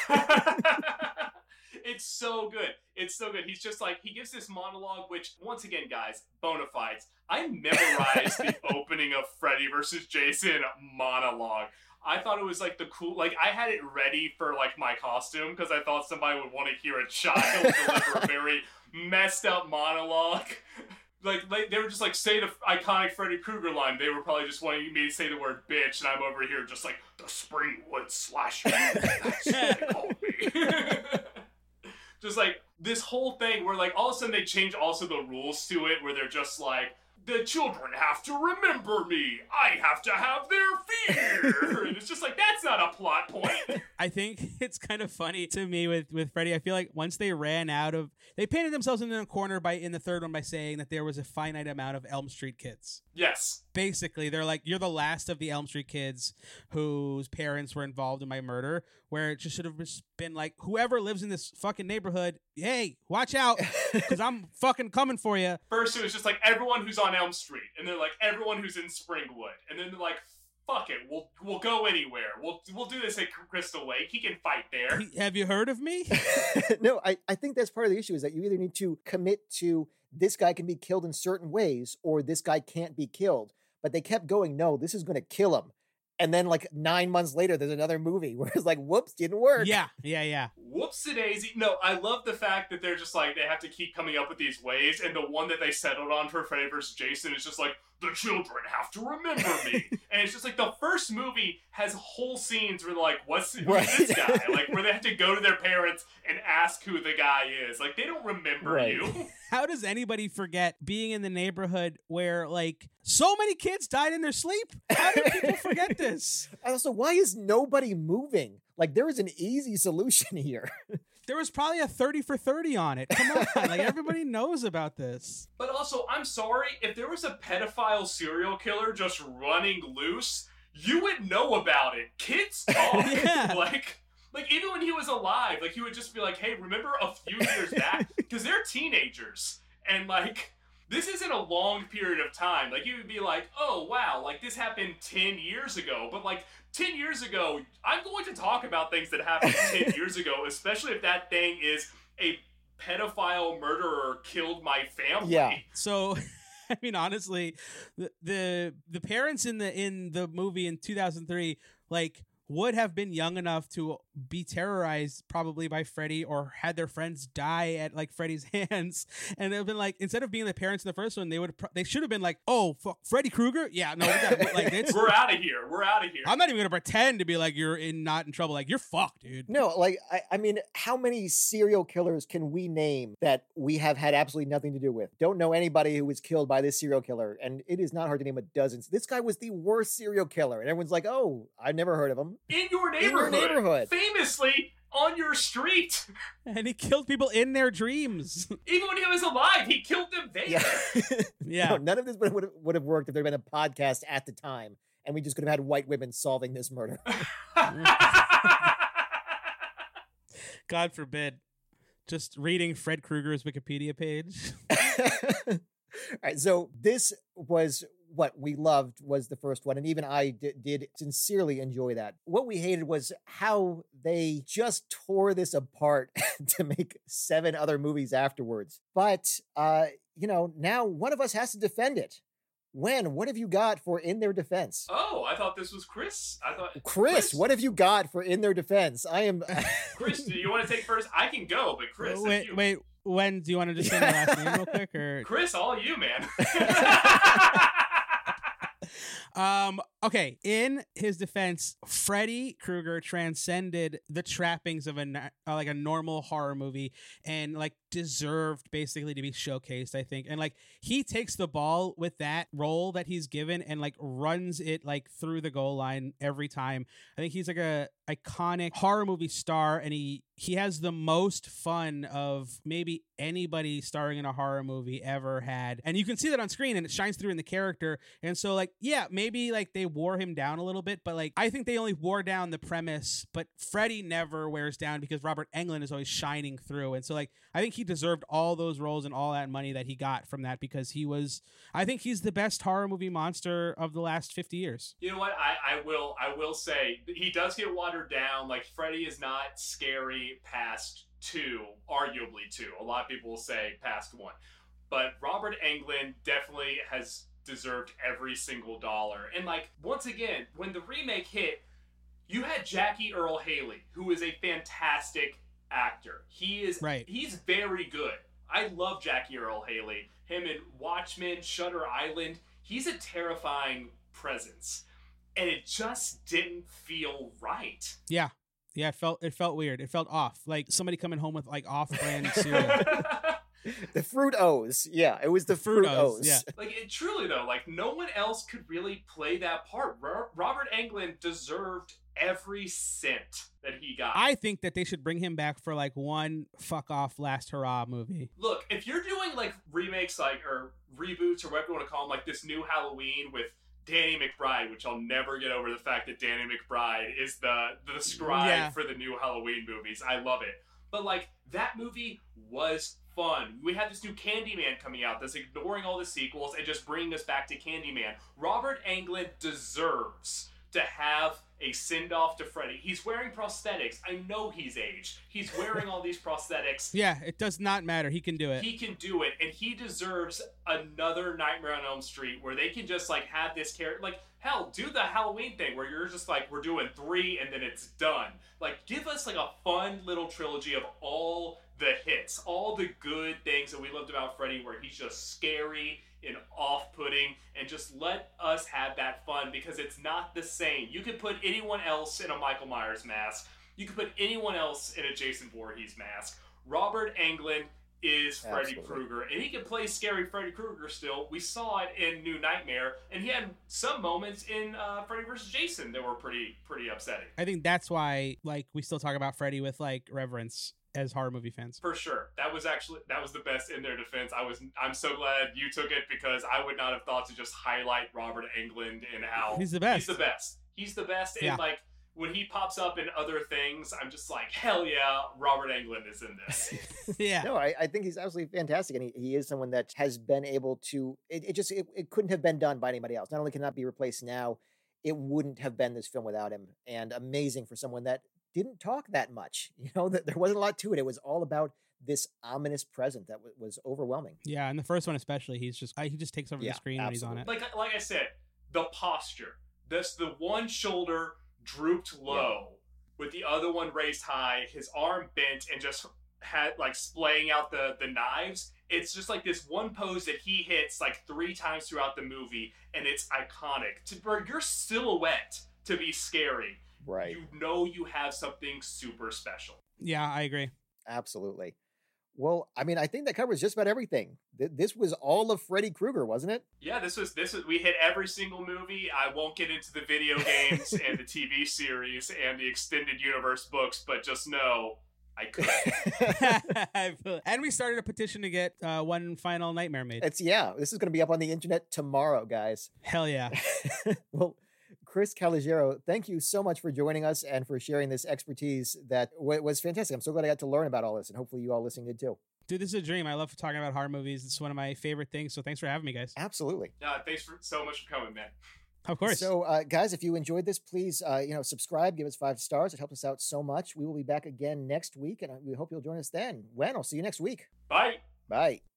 It's so good. It's so good. He's just like, he gives this monologue, which, once again, guys, bona fides. I memorized the opening of Freddy vs. Jason monologue. I thought it was like the cool, like I had it ready for like my costume because I thought somebody would want to hear a child deliver a very messed up monologue. Like they were just like, say the iconic Freddy Krueger line. They were probably just wanting me to say the word bitch, and I'm over here just like, the Springwood Slasher. That's what they call me. Just like this whole thing where like all of a sudden they change also the rules to it where they're just like, the children have to remember me. I have to have their fear. And it's just like, that's not a plot point. I think it's kind of funny to me with Freddy. I feel like once they ran out of, they painted themselves in a corner in the third one by saying that there was a finite amount of Elm Street kids. Yes. Basically, they're like, you're the last of the Elm Street kids whose parents were involved in my murder, where it just should have just been like, whoever lives in this fucking neighborhood, hey, watch out, because I'm fucking coming for you. First, it was just like everyone who's on Elm Street, and they're like everyone who's in Springwood, and then they're like, fuck it, we'll go anywhere. We'll do this at Crystal Lake. He can fight there. Have you heard of me? No, I think that's part of the issue is that you either need to commit to this guy can be killed in certain ways or this guy can't be killed. But they kept going, no, this is going to kill him. And then like 9 months later, there's another movie where it's like, whoops, didn't work. Yeah. Whoops-a-daisy. No, I love the fact that they're just like, they have to keep coming up with these ways. And the one that they settled on for Freddy vs. Jason is just like, the children have to remember me. And it's just like the first movie has whole scenes where they're like, who's this guy? Like where they have to go to their parents and ask who the guy is. Like they don't remember you. How does anybody forget being in the neighborhood where like so many kids died in their sleep? How do people forget this? Also, why is nobody moving? Like there is an easy solution here. There was probably a 30 for 30 on it. Come on, like everybody knows about this. But also, I'm sorry, if there was a pedophile serial killer just running loose, you would know about it. Kids talk. Yeah. Like even when he was alive, like he would just be like, hey, remember a few years back? Because they're teenagers. And like, this isn't a long period of time. Like you would be like, oh wow, like this happened 10 years ago. But like 10 years ago, I'm going to talk about things that happened 10 years ago, especially if that thing is a pedophile murderer killed my family. Yeah. So I mean, honestly, the parents in the movie in 2003, like, would have been young enough to be terrorized probably by Freddy or had their friends die at like Freddy's hands, and they've been like, instead of being the parents in the first one, they should have been like, oh fuck, Freddy Krueger, yeah, no, we got like we're out of here. I'm not even gonna pretend to be like you're not in trouble, like you're fucked, dude. No, like I mean, how many serial killers can we name that we have had absolutely nothing to do with? Don't know anybody who was killed by this serial killer, and it is not hard to name a dozen. This guy was the worst serial killer, and everyone's like, oh, I've never heard of him. In your neighborhood. Famously on your street. And he killed people in their dreams. Even when he was alive, he killed them there. Yeah. No, none of this would have worked if there had been a podcast at the time, and we just could have had white women solving this murder. God forbid. Just reading Fred Krueger's Wikipedia page. All right, so this was what we loved was the first one, and even I did sincerely enjoy that. What we hated was how they just tore this apart to make 7 other movies afterwards. But, now one of us has to defend it. What have you got for In Their Defense? Oh, I thought this was Chris. Chris, what have you got for In Their Defense? I am... Chris, do you want to take first? I can go, but Chris... Wait. When do you want to just say the last name real quick? Or Chris, all you, man. Okay, in his defense, Freddy Krueger transcended the trappings of a normal horror movie and like deserved basically to be showcased, I think. And like he takes the ball with that role that he's given and like runs it like through the goal line every time. I think he's like a iconic horror movie star, and he has the most fun of maybe anybody starring in a horror movie ever had. And you can see that on screen, and it shines through in the character. And so like, yeah, maybe like they wore him down a little bit, but like I think they only wore down the premise, but Freddy never wears down because Robert Englund is always shining through. And so like I think he deserved all those roles and all that money that he got from that because I think he's the best horror movie monster of the last 50 years. You know what? I will say he does get watered down. Like Freddy is not scary past 2, arguably 2. A lot of people will say past 1. But Robert Englund definitely has deserved every single dollar. And like once again, when the remake hit, you had Jackie Earle Haley, who is a fantastic actor. He's very good. I love Jackie Earle Haley. Him in Watchmen, Shutter Island. He's a terrifying presence. And it just didn't feel right. Yeah. Yeah, it felt weird. It felt off. Like somebody coming home with like off-brand cereal. The Fruit O's. Yeah, it was the Fruit O's. Yeah. Like it truly though, like no one else could really play that part. Robert Englund deserved every cent that he got. I think that they should bring him back for like one fuck off last hurrah movie. Look, if you're doing like remakes like or reboots or whatever you want to call them, like this new Halloween with Danny McBride, which I'll never get over the fact that Danny McBride is the scribe for the new Halloween movies. I love it. But like that movie was fun. We have this new Candyman coming out that's ignoring all the sequels and just bringing us back to Candyman. Robert Englund deserves to have a send-off to Freddy. He's wearing prosthetics. I know he's aged. He's wearing all these prosthetics. Yeah, it does not matter. He can do it. He can do it, and he deserves another Nightmare on Elm Street where they can just like have this character. Like hell, do the Halloween thing where you're just like, we're doing 3 and then it's done. Like give us like a fun little trilogy of all the hits, all the good things that we loved about Freddy, where he's just scary and off-putting, and just let us have that fun because it's not the same. You could put anyone else in a Michael Myers mask. You could put anyone else in a Jason Voorhees mask. Robert Englund is Freddy Krueger, and he can play scary Freddy Krueger still. We saw it in New Nightmare, and he had some moments in Freddy vs. Jason that were pretty upsetting. I think that's why like we still talk about Freddy with like reverence as horror movie fans. For sure. That was the best in their defense. I'm so glad you took it because I would not have thought to just highlight Robert Englund and how he's the best. He's the best. And like when he pops up in other things, I'm just like, hell yeah, Robert Englund is in this. Yeah. No, I think he's absolutely fantastic. And he is someone that has been able to, it couldn't have been done by anybody else. Not only can that be replaced now, it wouldn't have been this film without him. And amazing for someone that didn't talk that much, that there wasn't a lot to it. It was all about this ominous presence that was overwhelming. Yeah, and the first one especially, he just takes over the screen when he's on it. Like I said, the posture. The one shoulder drooped low with the other one raised high, his arm bent and just had like splaying out the knives. It's just like this one pose that he hits like 3 times throughout the movie, and it's iconic. For your silhouette to be scary, right? You know you have something super special. Yeah, I agree. Absolutely. Well, I mean, I think that covers just about everything. This was all of Freddy Krueger, wasn't it? Yeah, this was. We hit every single movie. I won't get into the video games and the TV series and the extended universe books, but just know I could. And we started a petition to get one final Nightmare made. This is going to be up on the internet tomorrow, guys. Hell yeah. Well, Chris Calogero, thank you so much for joining us and for sharing this expertise that was fantastic. I'm so glad I got to learn about all this, and hopefully you all listening did too. Dude, this is a dream. I love talking about horror movies. It's one of my favorite things, so thanks for having me, guys. Absolutely. Thanks so much for coming, man. Of course. So, guys, if you enjoyed this, please, subscribe, give us 5 stars. It helps us out so much. We will be back again next week, and we hope you'll join us then. Gwen, I'll see you next week. Bye. Bye.